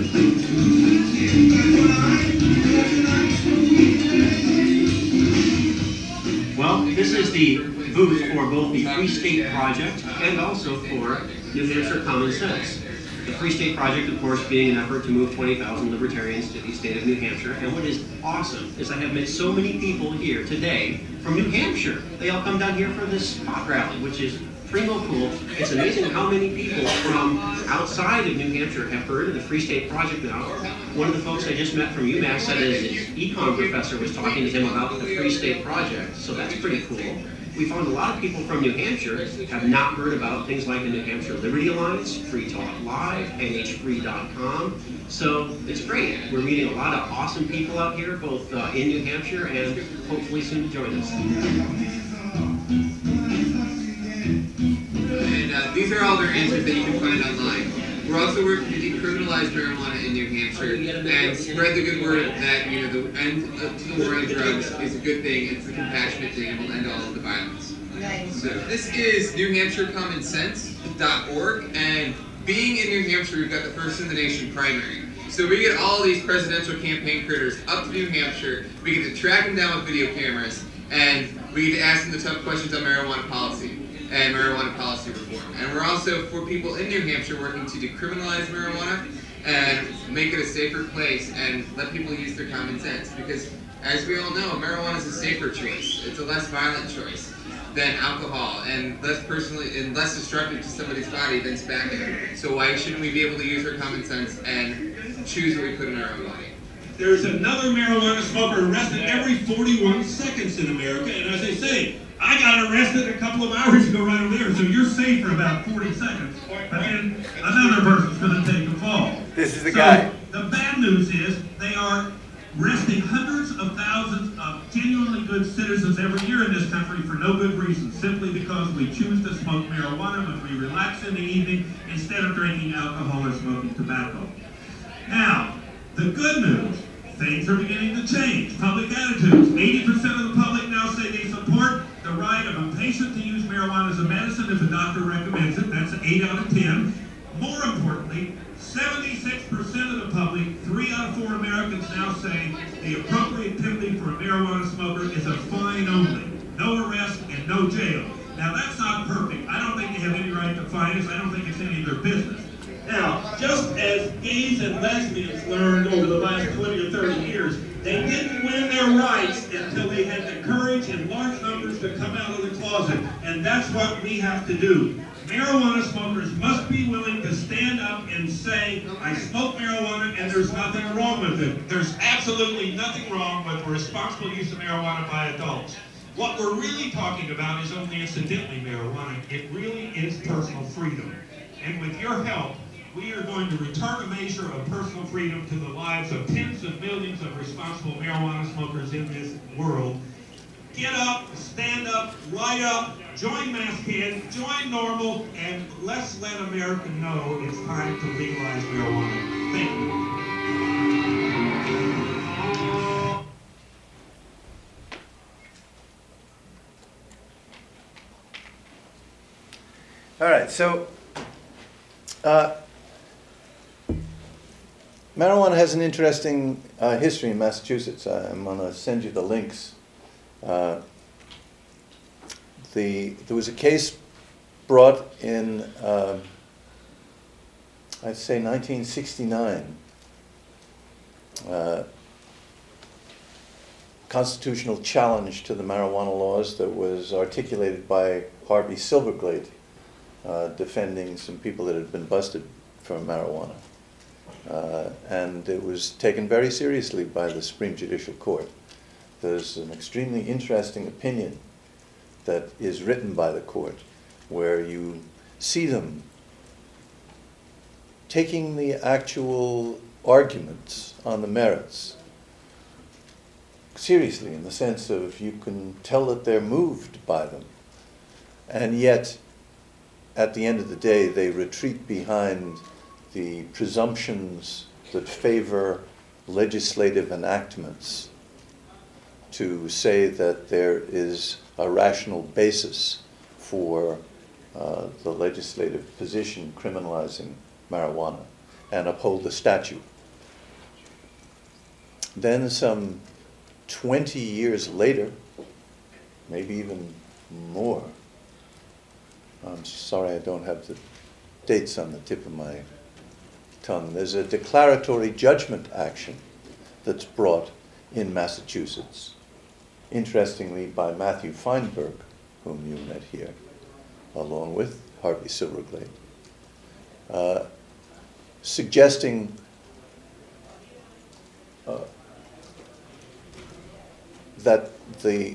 here. Well, this is the booth for both the Free State Project and also for New Hampshire Common Sense. The Free State Project, of course, being an effort to move 20,000 libertarians to the state of New Hampshire. And what is awesome is I have met so many people here today from New Hampshire. They all come down here for this pot rally, which is primo cool. It's amazing how many people from outside of New Hampshire have heard of the Free State Project now. One of the folks I just met from UMass said his econ professor was talking to him about the Free State Project, so that's pretty cool. We found a lot of people from New Hampshire have not heard about things like the New Hampshire Liberty Alliance, Free Talk Live, NHFree.com. So it's great. We're meeting a lot of awesome people out here, both in New Hampshire and hopefully soon to join us. And these are all their answers that you can find online. We're also working to decriminalize marijuana in New Hampshire and spread the good word that, you know, the end to the war on drugs is a good thing, it's a compassionate thing, and will end all of the violence. So this is NewHampshireCommonSense.org, and being in New Hampshire, we've got the first in the nation primary. So we get all these presidential campaign critters up to New Hampshire, we get to track them down with video cameras, and we get to ask them the tough questions on marijuana policy and marijuana policy reform. And we're also, for people in New Hampshire, working to decriminalize marijuana and make it a safer place and let people use their common sense. Because, as we all know, marijuana is a safer choice. It's a less violent choice than alcohol, and less destructive to somebody's body than tobacco. So why shouldn't we be able to use our common sense and choose what we put in our own body? There's another marijuana smoker arrested every 41 seconds in America, and as they say, I got arrested a couple of hours ago right over there, so you're safe for about 40 seconds. But then another person's going to take the fall. This is the guy. The bad news is they are arresting hundreds of thousands of genuinely good citizens every year in this country for no good reason, simply because we choose to smoke marijuana when we relax in the evening instead of drinking alcohol or smoking tobacco. Now, the good news, things are beginning to change. Public attitudes. 80% of the public now say they support the right of a patient to use marijuana as a medicine if a doctor recommends it. That's 8 out of 10. More importantly, 76% of the public, 3 out of 4 Americans now say the appropriate penalty for a marijuana smoker is a fine only. No arrest and no jail. Now that's not perfect. I don't think they have any right to fine us. I don't think it's any of their business. Now, just as gays and lesbians learned over the last 20 or 30 years, they didn't win their rights until they had the courage in large numbers to come out of the closet. And that's what we have to do. Marijuana smokers must be willing to stand up and say, I smoke marijuana and there's nothing wrong with it. There's absolutely nothing wrong with the responsible use of marijuana by adults. What we're really talking about is only incidentally marijuana. It really is personal freedom. And with your help, we are going to return a measure of personal freedom to the lives of tens of millions of responsible marijuana smokers in this world. Get up, stand up, light up, join MassCan, join NORML, and let's let America know it's time to legalize marijuana. Thank you. All right, so marijuana has an interesting history in Massachusetts. I'm going to send you the links. There was a case brought in, I'd say 1969, constitutional challenge to the marijuana laws that was articulated by Harvey Silverglade, defending some people that had been busted for marijuana. And it was taken very seriously by the Supreme Judicial Court. There's an extremely interesting opinion that is written by the court where you see them taking the actual arguments on the merits seriously, in the sense of you can tell that they're moved by them. And yet, at the end of the day, they retreat behind the presumptions that favor legislative enactments to say that there is a rational basis for the legislative position criminalizing marijuana and uphold the statute. Then some 20 years later, maybe even more, I'm sorry I don't have the dates on the tip of my tongue, there's a declaratory judgment action that's brought in Massachusetts, interestingly by Matthew Feinberg, whom you met here, along with Harvey Silverglade, suggesting that the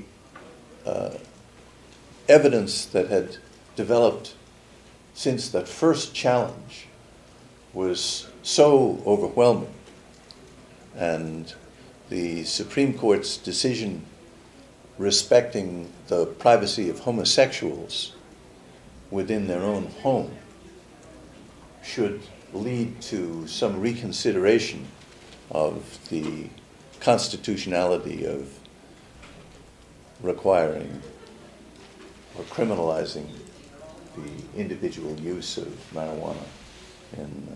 evidence that had developed since that first challenge was so overwhelming, and the Supreme Court's decision respecting the privacy of homosexuals within their own home should lead to some reconsideration of the constitutionality of requiring or criminalizing the individual use of marijuana in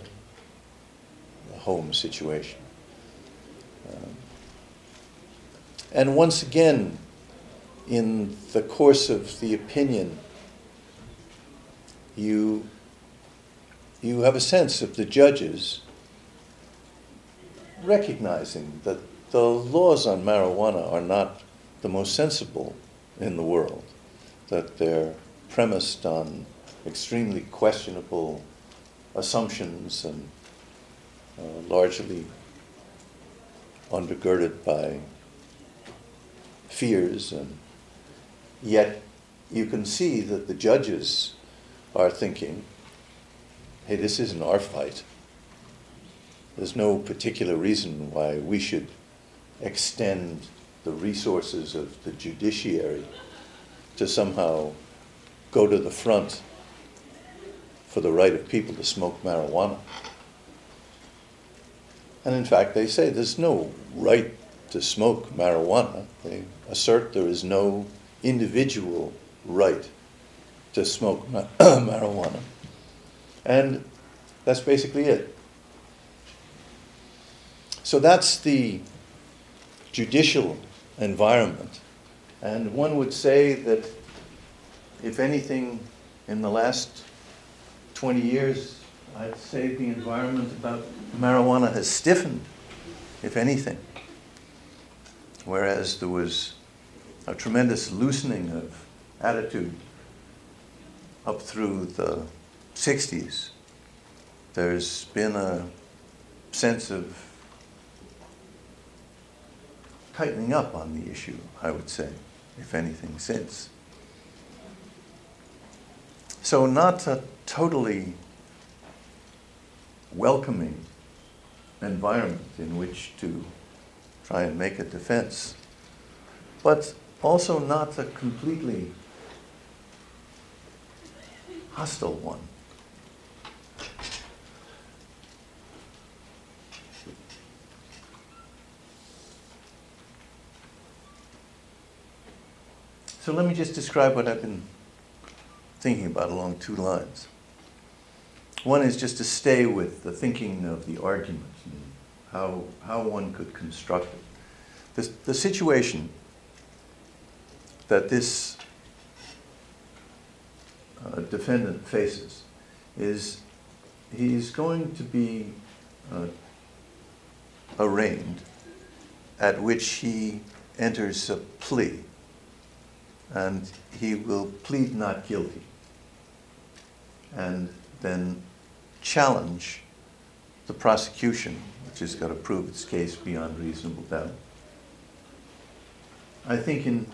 a home situation. And once again, in the course of the opinion, you have a sense of the judges recognizing that the laws on marijuana are not the most sensible in the world, that they're premised on extremely questionable assumptions and largely undergirded by fears, and yet you can see that the judges are thinking, hey, this isn't our fight. There's no particular reason why we should extend the resources of the judiciary to somehow go to the front for the right of people to smoke marijuana. And in fact, they say there's no right to smoke marijuana. They assert there is no individual right to smoke marijuana. And that's basically it. So that's the judicial environment. And one would say that, if anything, in the last 20 years, I'd say the environment about marijuana has stiffened, if anything. Whereas there was a tremendous loosening of attitude up through the 60s, there's been a sense of tightening up on the issue, I would say, if anything, since. So not a totally welcoming environment in which to try and make a defense, but also not a completely hostile one. So let me just describe what I've been thinking about along two lines. One is just to stay with the thinking of the argument and how one could construct it. The situation that this defendant faces is he's going to be arraigned, at which he enters a plea, and he will plead not guilty and then challenge the prosecution, which has got to prove its case beyond reasonable doubt. I think in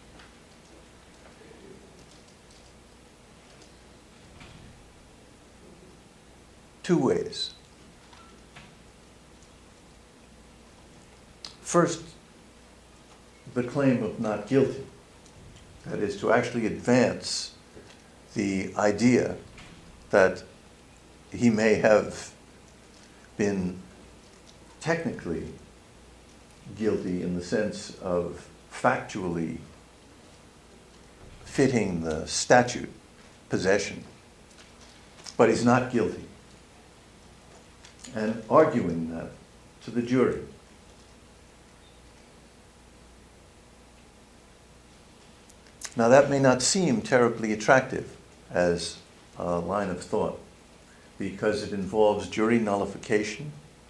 two ways. First, the claim of not guilty. That is, to actually advance the idea that he may have been technically guilty in the sense of factually fitting the statute, possession, but he's not guilty, and arguing that to the jury. Now, that may not seem terribly attractive as a line of thought, because it involves jury nullification,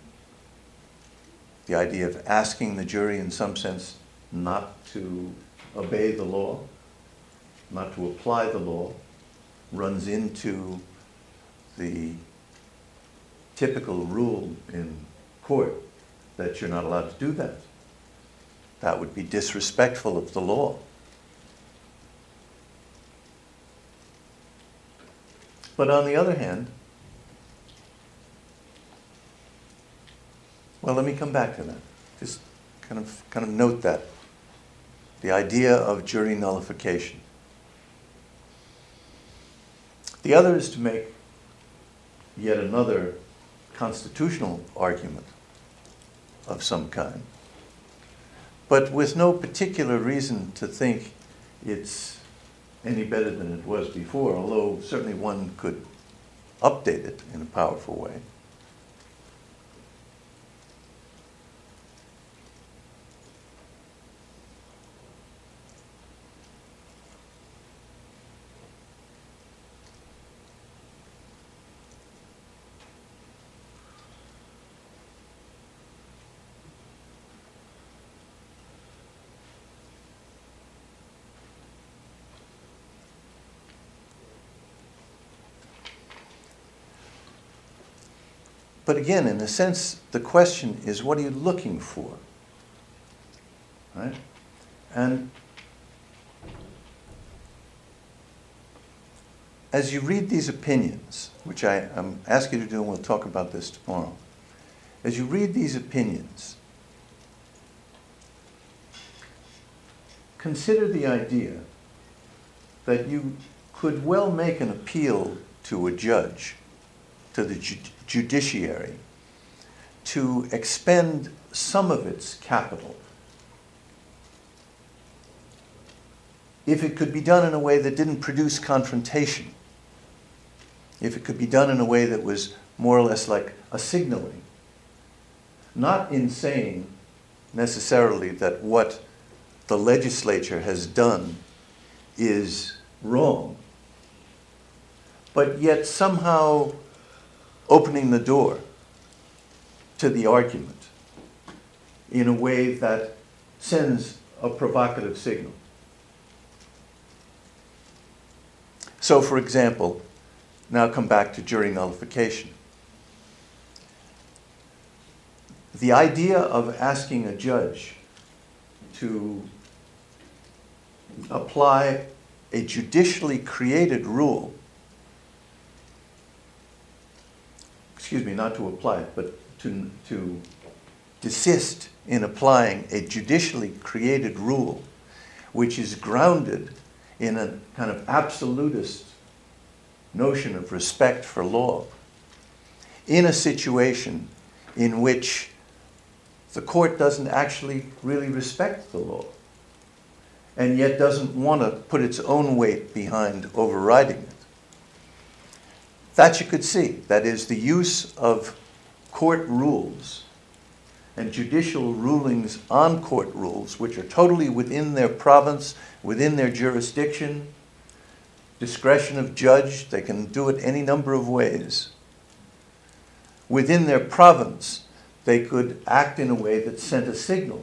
the idea of asking the jury in some sense not to obey the law, not to apply the law, runs into the typical rule in court that you're not allowed to do that. That would be disrespectful of the law. But on the other hand, well, let me come back to that. Just kind of note that. The idea of jury nullification. The other is to make yet another constitutional argument of some kind, but with no particular reason to think it's any better than it was before, although certainly one could update it in a powerful way. But again, in a sense, the question is, what are you looking for? Right? And as you read these opinions, which I'm asking you to do, and we'll talk about this tomorrow, as you read these opinions, consider the idea that you could well make an appeal to a judge, to the judiciary, to expend some of its capital if it could be done in a way that didn't produce confrontation, if it could be done in a way that was more or less like a signaling, not in saying necessarily that what the legislature has done is wrong, but yet somehow opening the door to the argument in a way that sends a provocative signal. So, for example, now come back to jury nullification. The idea of asking a judge to apply a judicially created rule, not to apply it, but to desist in applying a judicially created rule which is grounded in a kind of absolutist notion of respect for law, in a situation in which the court doesn't actually really respect the law and yet doesn't want to put its own weight behind overriding it. That you could see. That is, the use of court rules and judicial rulings on court rules, which are totally within their province, within their jurisdiction, discretion of judge, they can do it any number of ways. Within their province, they could act in a way that sent a signal.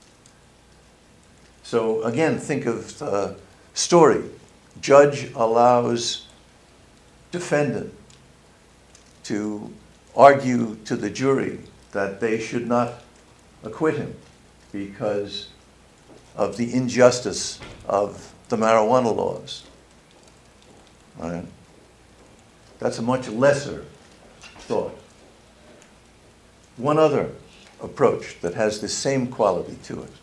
So again, think of the story. Judge allows defendant to argue to the jury that they should not acquit him because of the injustice of the marijuana laws. Right? That's a much lesser thought. One other approach that has the same quality to it.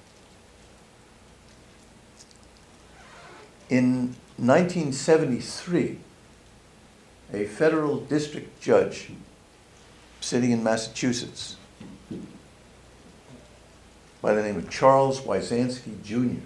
In 1973, a federal district judge sitting in Massachusetts by the name of Charles Wyzanski Jr.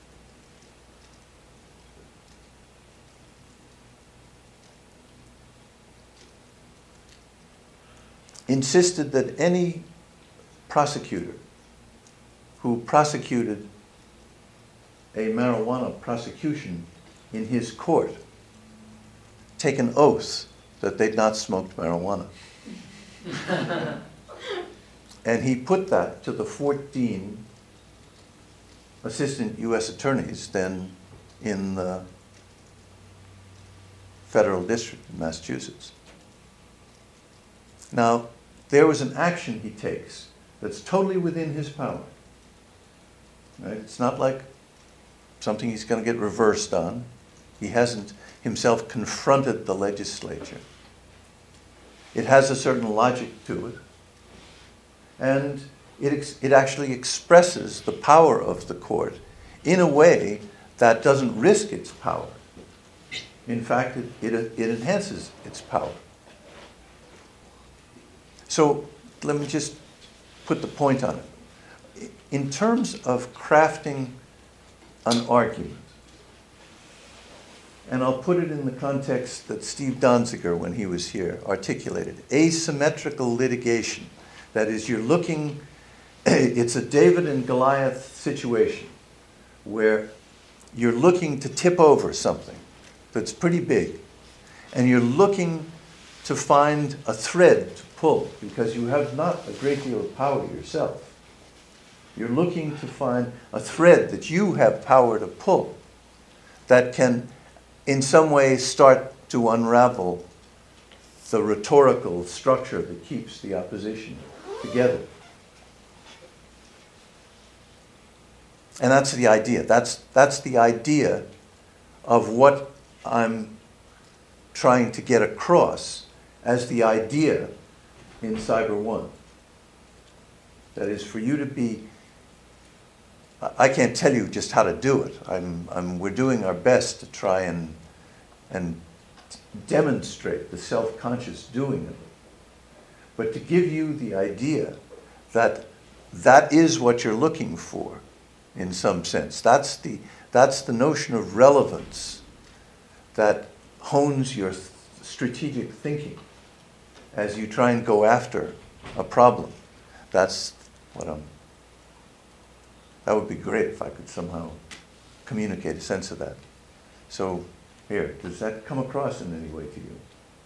insisted that any prosecutor who prosecuted a marijuana prosecution in his court take an oath that they'd not smoked marijuana. And he put that to the 14 assistant U.S. attorneys then in the federal district in Massachusetts. Now, there was an action he takes that's totally within his power. Right? It's not like something he's going to get reversed on. He hasn't himself confronted the legislature. It has a certain logic to it. And it actually expresses the power of the court in a way that doesn't risk its power. In fact, it enhances its power. So let me just put the point on it. In terms of crafting an argument, and I'll put it in the context that Steve Donziger, when he was here, articulated, asymmetrical litigation. That is, you're looking, it's a David and Goliath situation where you're looking to tip over something that's pretty big, and you're looking to find a thread to pull because you have not a great deal of power yourself. You're looking to find a thread that you have power to pull that can in some way start to unravel the rhetorical structure that keeps the opposition together. And that's the idea. That's the idea of what I'm trying to get across as the idea in Cyber One. That is, for you to be, I can't tell you just how to do it. We're doing our best to try and demonstrate the self-conscious doing of it. But to give you the idea that that is what you're looking for, in some sense. That's the notion of relevance that hones your strategic thinking as you try and go after a problem. That's what that would be great if I could somehow communicate a sense of that. So here, does that come across in any way to you?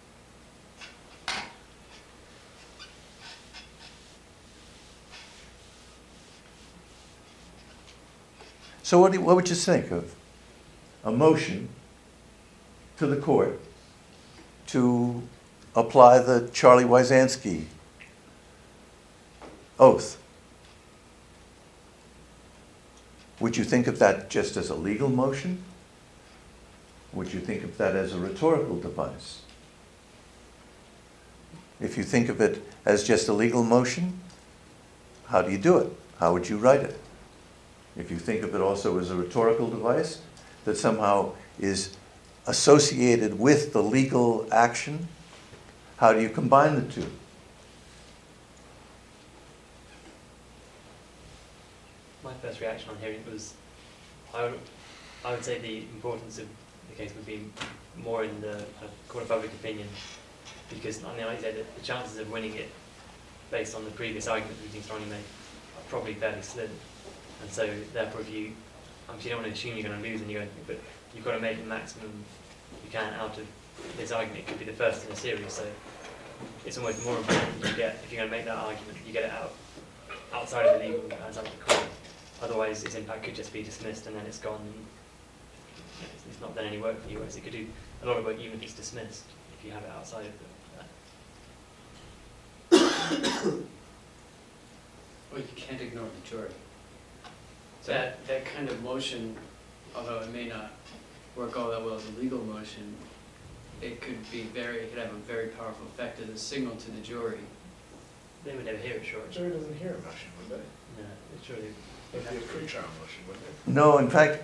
So what would you think of a motion to the court to apply the Charlie Wyzanski oath? Would you think of that just as a legal motion? Would you think of that as a rhetorical device? If you think of it as just a legal motion, how do you do it? How would you write it? If you think of it also as a rhetorical device that somehow is associated with the legal action, how do you combine the two? My first reaction on hearing it was, I would say the importance of the case would be more in the court of public opinion, because on the other side, the chances of winning it based on the previous argument that Strongly made are probably fairly slim. And so therefore if you obviously don't want to assume you're going to lose and you're going to, but you've got to make the maximum you can out of this argument. It could be the first in a series, so it's almost more important you get, if you're going to make that argument, you get it out outside of the legal, outside of the court. Otherwise its impact could just be dismissed and then it's gone and it's not done any work for you, whereas it could do a lot of work even if it's dismissed, if you have it outside of that. Well, you can't ignore the jury. That kind of motion, although it may not work all that well as a legal motion, it could have a very powerful effect as a signal to the jury. They would never hear it, sure. The jury doesn't hear a motion, would they? No, the jury. It'd be a pre-trial motion, wouldn't it? No, in fact,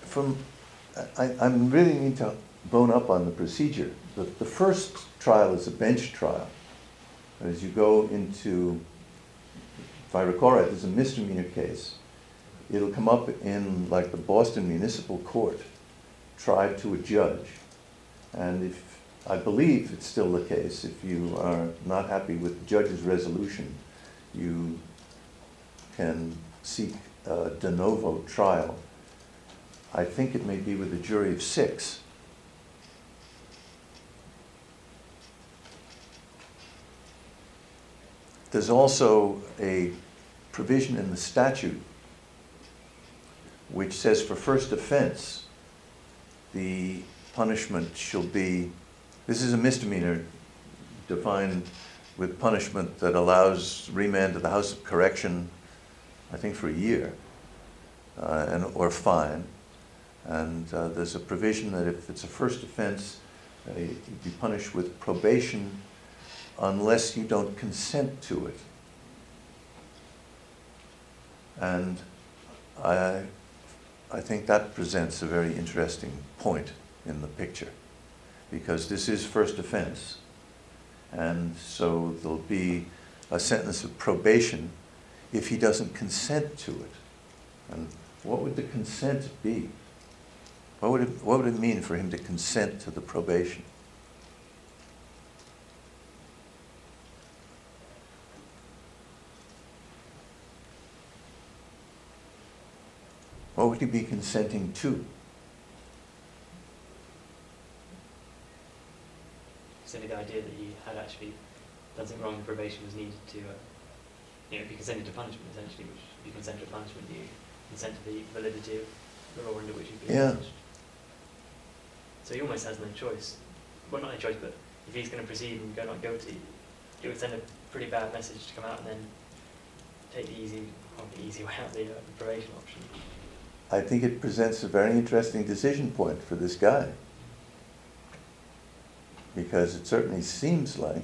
I really need to bone up on the procedure. The first trial is a bench trial. As you go into, if I recall right, there's a misdemeanor case. It'll come up in like the Boston Municipal Court, tried to a judge. And if, I believe it's still the case, if you are not happy with the judge's resolution, you can seek a de novo trial. I think it may be with a jury of 6. There's also a provision in the statute which says for first offense, the punishment shall be, this is a misdemeanor defined with punishment that allows remand to the House of Correction, I think for a year, or fine. And there's a provision that if it's a first offense, you'd be punished with probation unless you don't consent to it. And I think that presents a very interesting point in the picture, because this is first offense. And so there'll be a sentence of probation if he doesn't consent to it? And what would the consent be? What would it mean for him to consent to the probation? What would he be consenting to? Simply the idea that he had actually done something wrong and probation was needed to, if you consented to punishment, essentially, which if you consent to punishment, you consent to the validity of the law under which you've been punished. So he almost has no choice. Well, not no choice, but if he's going to proceed and go not guilty, it would send a pretty bad message to come out and then take the easy way out, the probation option. I think it presents a very interesting decision point for this guy. Because it certainly seems like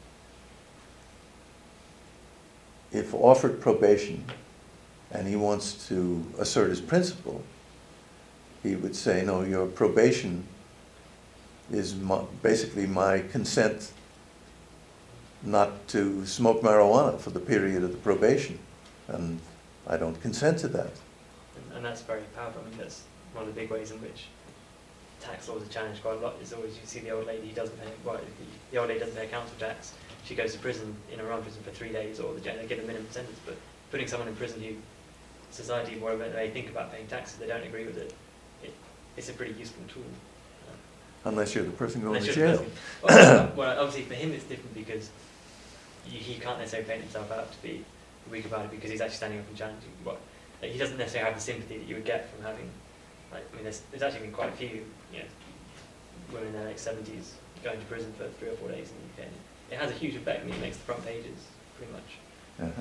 if offered probation and he wants to assert his principle, he would say, no, your probation is basically my consent not to smoke marijuana for the period of the probation. And I don't consent to that. And that's very powerful. I mean, that's one of the big ways in which tax laws are challenged quite a lot. Is always you see the old lady who doesn't pay, the old lady doesn't pay council tax. She goes to prison, in Iran prison for 3 days, or they get a minimum sentence. But putting someone in prison who society, whatever they think about paying taxes, they don't agree with it. It's a pretty useful tool. Unless you're the person going to jail. Well, obviously for him it's different because he can't necessarily paint himself out to be weak about it because he's actually standing up and challenging. He doesn't necessarily have the sympathy that you would get from having. There's actually been quite a few, women in their late 70s going to prison for 3 or 4 days in the UK. And it has a huge effect. I mean, it makes the front pages pretty much.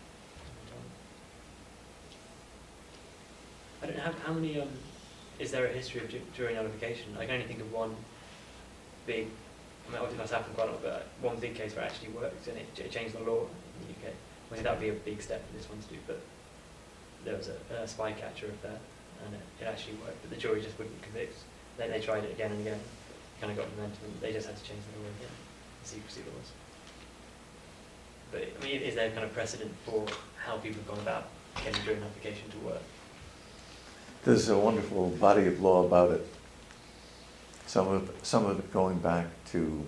I don't know how many. Is there a history of jury nullification? I can only think of one big. Obviously that's happened quite a lot, but one big case where it actually worked and it changed the law in the UK. Obviously that would be a big step for this one to do, but there was a spy catcher affair, and it actually worked, but the jury just wouldn't convict. They tried it again and again, kind of got momentum, and they just had to change the law again, the secrecy laws. But I mean, is there kind of precedent for how people have gone about getting jury nullification to work? There's a wonderful body of law about it. Some of it going back to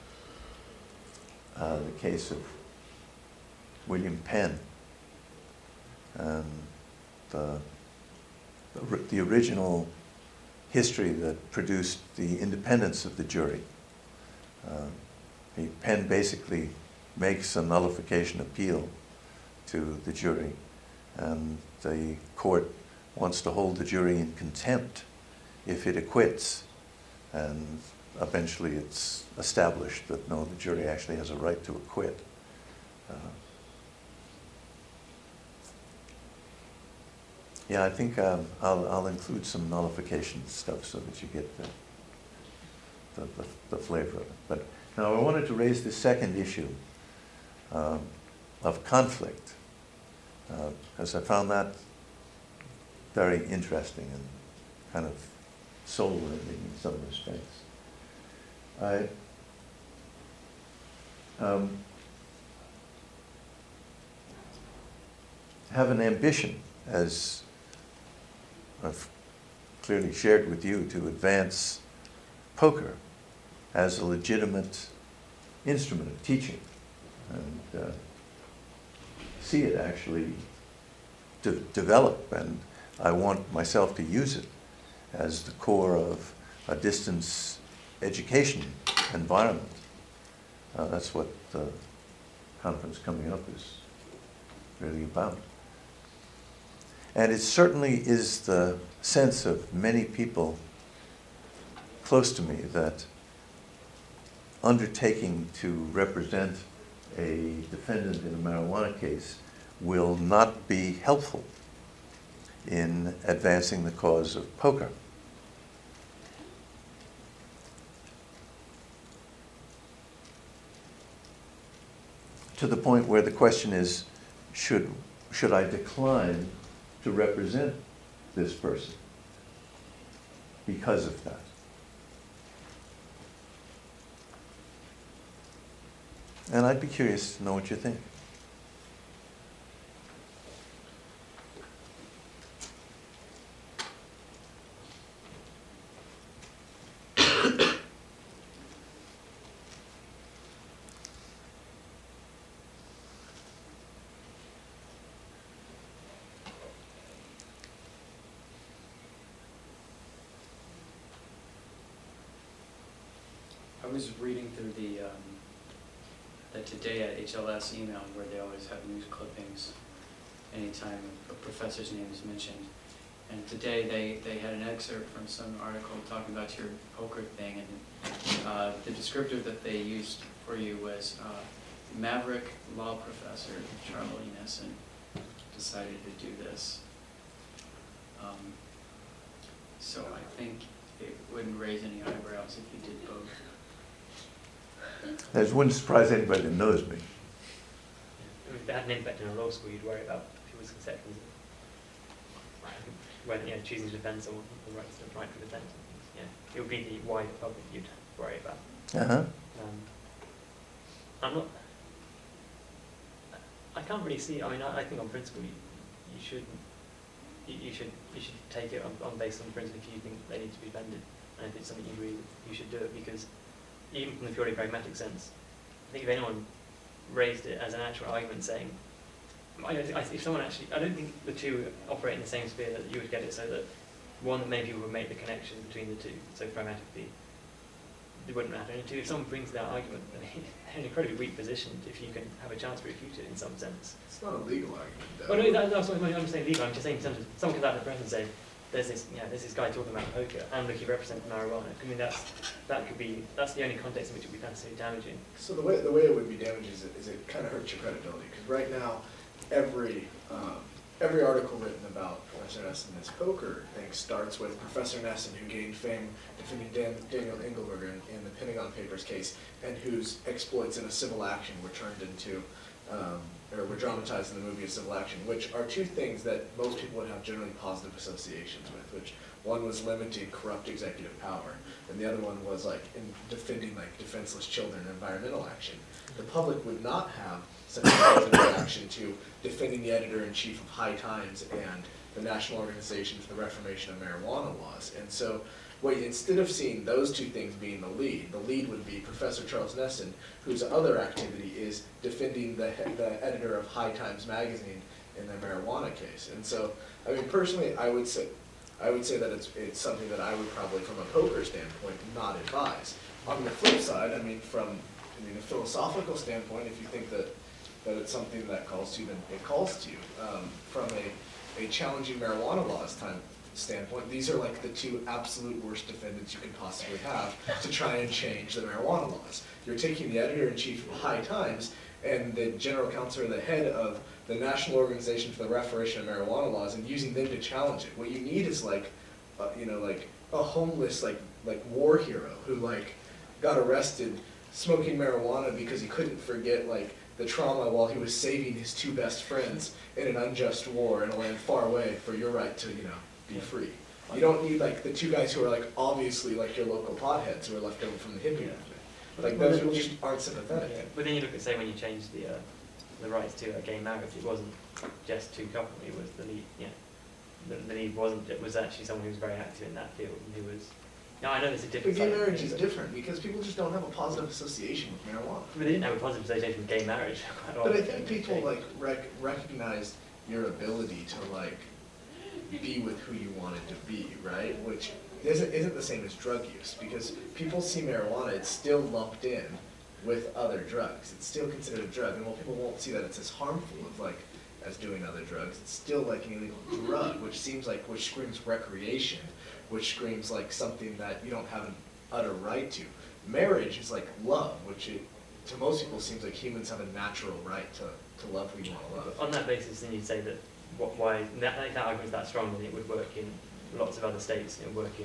the case of William Penn and the original history that produced the independence of the jury. Penn basically makes a nullification appeal to the jury, and the court wants to hold the jury in contempt if it acquits, and eventually it's established that no, the jury actually has a right to acquit. Yeah, I think I'll include some nullification stuff so that you get the flavor of it. But now I wanted to raise the second issue of conflict, because I found that very interesting and kind of soul-rending in some respects. I have an ambition, as I've clearly shared with you, to advance poker as a legitimate instrument of teaching and see it actually develop, and I want myself to use it as the core of a distance education environment. That's what the conference coming up is really about. And it certainly is the sense of many people close to me that undertaking to represent a defendant in a marijuana case will not be helpful in advancing the cause of poker. To the point where the question is, should I decline to represent this person because of that? And I'd be curious to know what you think. I was reading through the Today at HLS email where they always have news clippings anytime a professor's name is mentioned. And today they had an excerpt from some article talking about your poker thing, and the descriptor that they used for you was maverick law professor Charlie Nesson decided to do this. So I think it wouldn't raise any eyebrows if you did both. That wouldn't surprise anybody that knows me. If it had an impact in a law school, you'd worry about people's conceptions of whether, choosing to defend someone, the right to defend. Yeah, it would be the wider public you'd worry about. Uh-huh. I'm not. I can't really see. I mean, I think on principle you should take it on based on principle if you think they need to be defended, and if it's something you agree with, you should do it, because even from the purely pragmatic sense, I think if anyone raised it as an actual argument saying, if someone actually, I don't think the two operate in the same sphere that you would get it so that one, that many people would make the connection between the two, so pragmatically it wouldn't matter. And two, if someone brings that argument, then they're in an incredibly weak position if you can have a chance to refute it in some sense. It's not a legal argument, though. Well, no, that's what I'm saying legal. I'm just saying in terms of someone comes out of the press and say, there's this guy talking about poker, and look, he represents marijuana. I mean, that's the only context in which it would be necessarily damaging. So the way it would be damaging is it kind of hurts your credibility, because right now every article written about Professor Nesson and his poker thing starts with Professor Nesson, who gained fame defending Daniel Engelberger in the Pentagon Papers case, and whose exploits in a civil action were turned into or were dramatized in the movie A Civil Action, which are two things that most people would have generally positive associations with, which one was limiting corrupt executive power, and the other one was like in defending like defenseless children in environmental action. The public would not have such a positive reaction to defending the editor-in-chief of High Times and the National Organization for the Reformation of Marijuana Laws. And so instead of seeing those two things being the lead would be Professor Charles Nesson, whose other activity is defending the editor of High Times magazine in the marijuana case. And so, I mean, personally, I would say that it's something that I would probably, from a poker standpoint, not advise. On the flip side, I mean, from a philosophical standpoint, if you think that it's something that calls to you, then it calls to you. From a challenging marijuana laws standpoint, these are like the two absolute worst defendants you can possibly have to try and change the marijuana laws. You're taking the editor-in-chief of High Times and the general counsel or the head of the National Organization for the Reformation of Marijuana Laws and using them to challenge it. What you need is like a homeless like war hero who like got arrested smoking marijuana because he couldn't forget like the trauma while he was saving his two best friends in an unjust war in a land far away for your right to be free. You don't need like the two guys who are like obviously like your local potheads who are left over from the hippie movement. Like those just aren't sympathetic. Yeah. But then you look at, say, when you changed the rights to gay marriage, it wasn't just two couples. It was the lead. The lead was actually someone who was very active in that field and who was. Now I know there's a difference. But gay marriage is different because people just don't have a positive association with marijuana. But they didn't have a positive association with gay marriage. But I think people like recognized your ability to like be with who you wanted to be, right? Which isn't the same as drug use, because people see marijuana, it's still lumped in with other drugs. It's still considered a drug, and while people won't see that it's as harmful as doing other drugs, it's still like an illegal drug, which screams recreation, which screams like something that you don't have an utter right to. Marriage is like love, which to most people seems like humans have a natural right to love who you want to love. On that basis, then you'd say that why that argument is that strong, and it would work in lots of other states. It would work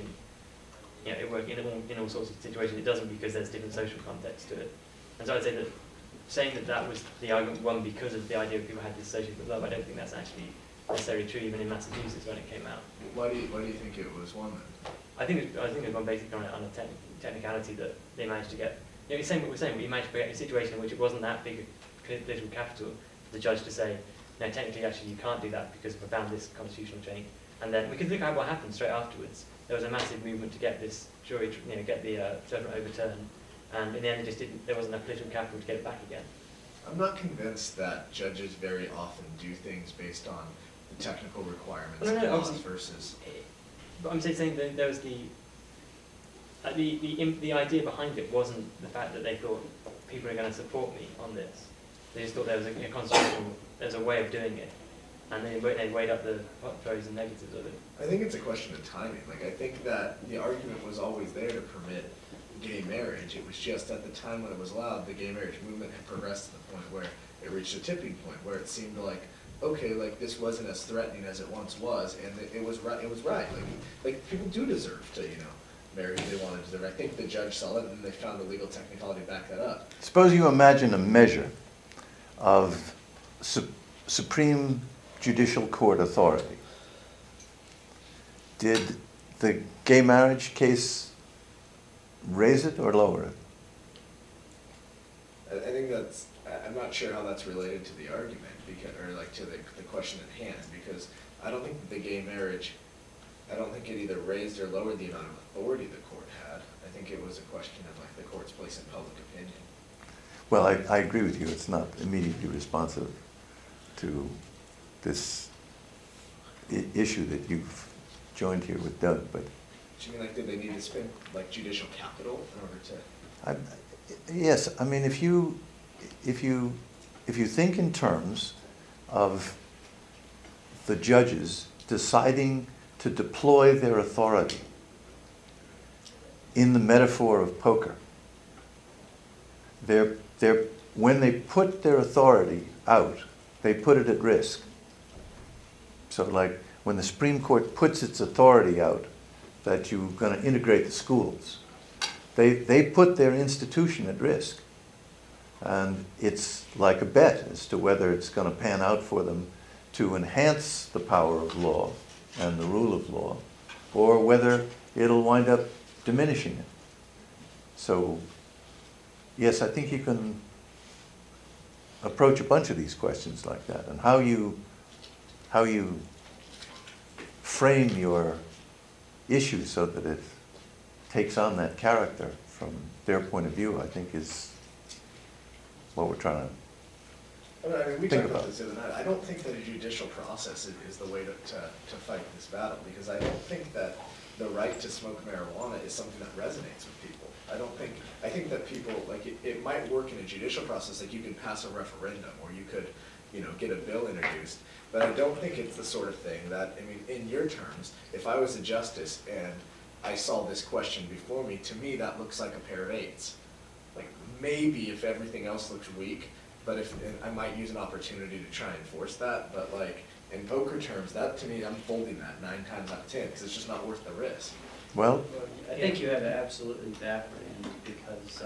in all sorts of situations. It doesn't because there's different social context to it. And so I'd say that saying that was the argument one because of the idea of people had this association with love, I don't think that's actually necessarily true even in Massachusetts when it came out. Why do you think it was one then? I think it was one basically on a technicality that they managed to get. You're saying what we're saying, but you managed to create a situation in which it wasn't that big a political capital for the judge to say, no, technically actually you can't do that because we found this constitutional change. And then we can look at what happened straight afterwards. There was a massive movement to get this jury, get the judgment overturned, and in the end it just didn't. There wasn't enough political capital to get it back again. I'm not convinced that judges very often do things based on the technical requirements of laws versus. But I'm saying that there was The idea behind it wasn't the fact that they thought people are going to support me on this. They just thought there was a constitutional, there's a way of doing it, and they weighed up the pros and negatives of it. I think it's a question of timing. Like, I think that the argument was always there to permit gay marriage. It was just at the time when it was allowed, the gay marriage movement had progressed to the point where it reached a tipping point, where it seemed like, okay, like this wasn't as threatening as it once was, and it was right. It was right. Like people do deserve to, marry who they wanted to deserve. I think the judge saw it, and they found the legal technicality to back that up. Suppose you imagine a measure of Supreme Judicial Court authority. Did the gay marriage case raise it or lower it? I think that's. I'm not sure how that's related to the argument, or like to the question at hand, because I don't think that the gay marriage. I don't think it either raised or lowered the amount of authority the court had. I think it was a question of like the court's place in public opinion. Well, I agree with you. It's not immediately responsive to this issue that you've joined here with Doug, but. Do you mean like did they need to spend like judicial capital in order to? Yes, I mean if you think in terms of the judges deciding to deploy their authority in the metaphor of poker, when they put their authority out, they put it at risk. So like when the Supreme Court puts its authority out that you're going to integrate the schools, they put their institution at risk. And it's like a bet as to whether it's going to pan out for them to enhance the power of law and the rule of law, or whether it'll wind up diminishing it. So, yes, I think you can approach a bunch of these questions like that, and how you frame your issue so that it takes on that character from their point of view, I think is what we're trying to we think talked about about. this the other night. I don't think that a judicial process is the way to fight this battle, because I don't think that the right to smoke marijuana is something that resonates with people. I think that people, like, it might work in a judicial process, like you can pass a referendum, or you could, get a bill introduced, but I don't think it's the sort of thing that, in your terms, if I was a justice and I saw this question before me, to me that looks like a pair of eights. Like, maybe if everything else looks weak, but and I might use an opportunity to try and enforce that, but like, in poker terms, that to me, I'm folding that 9 times out of 10, because it's just not worth the risk. Well, I think you have it absolutely backward, because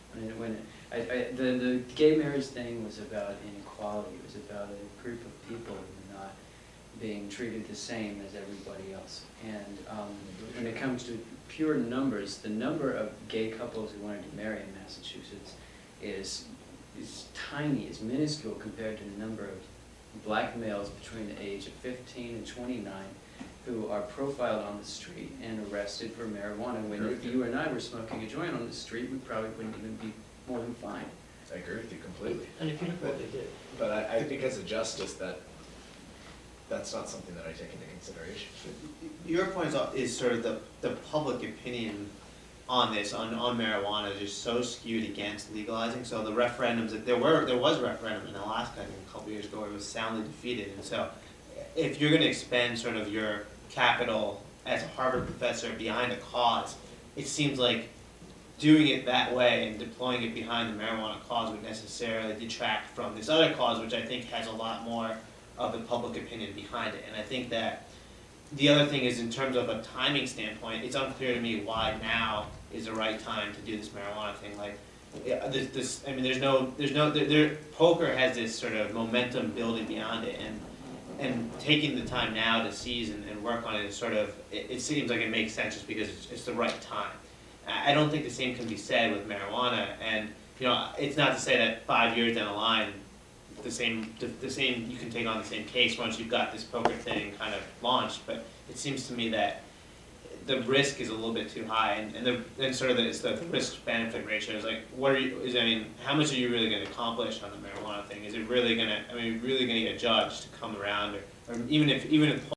the gay marriage thing was about inequality. It was about a group of people who were not being treated the same as everybody else. And when it comes to pure numbers, the number of gay couples who wanted to marry in Massachusetts is tiny, is minuscule compared to the number of black males between the age of 15 and 29 who are profiled on the street and arrested for marijuana, when if you and I were smoking a joint on the street, we probably wouldn't even be more than fine. I agree with you completely. And if you look what they did. But I think as a justice that's not something that I take into consideration. Your point is sort of the public opinion on this, on marijuana, is just so skewed against legalizing. So the referendums, there was a referendum in Alaska, I think a couple years ago, where it was soundly defeated. And so if you're going to expend sort of your capital as a Harvard professor behind a cause, it seems like doing it that way and deploying it behind the marijuana cause would necessarily detract from this other cause, which I think has a lot more of the public opinion behind it. And I think that the other thing is, in terms of a timing standpoint, it's unclear to me why now is the right time to do this marijuana thing. Like, poker has this sort of momentum building beyond it, and taking the time now to seize and work on it is sort of, it seems like it makes sense just because it's the right time. I don't think the same can be said with marijuana, and it's not to say that 5 years down the line, the same you can take on the same case once you've got this poker thing kind of launched. But it seems to me that the risk is a little bit too high, and it's the risk benefit ratio is like, how much are you really going to accomplish on the marijuana thing? Is it really going to, really going to get a judge to come around, or even if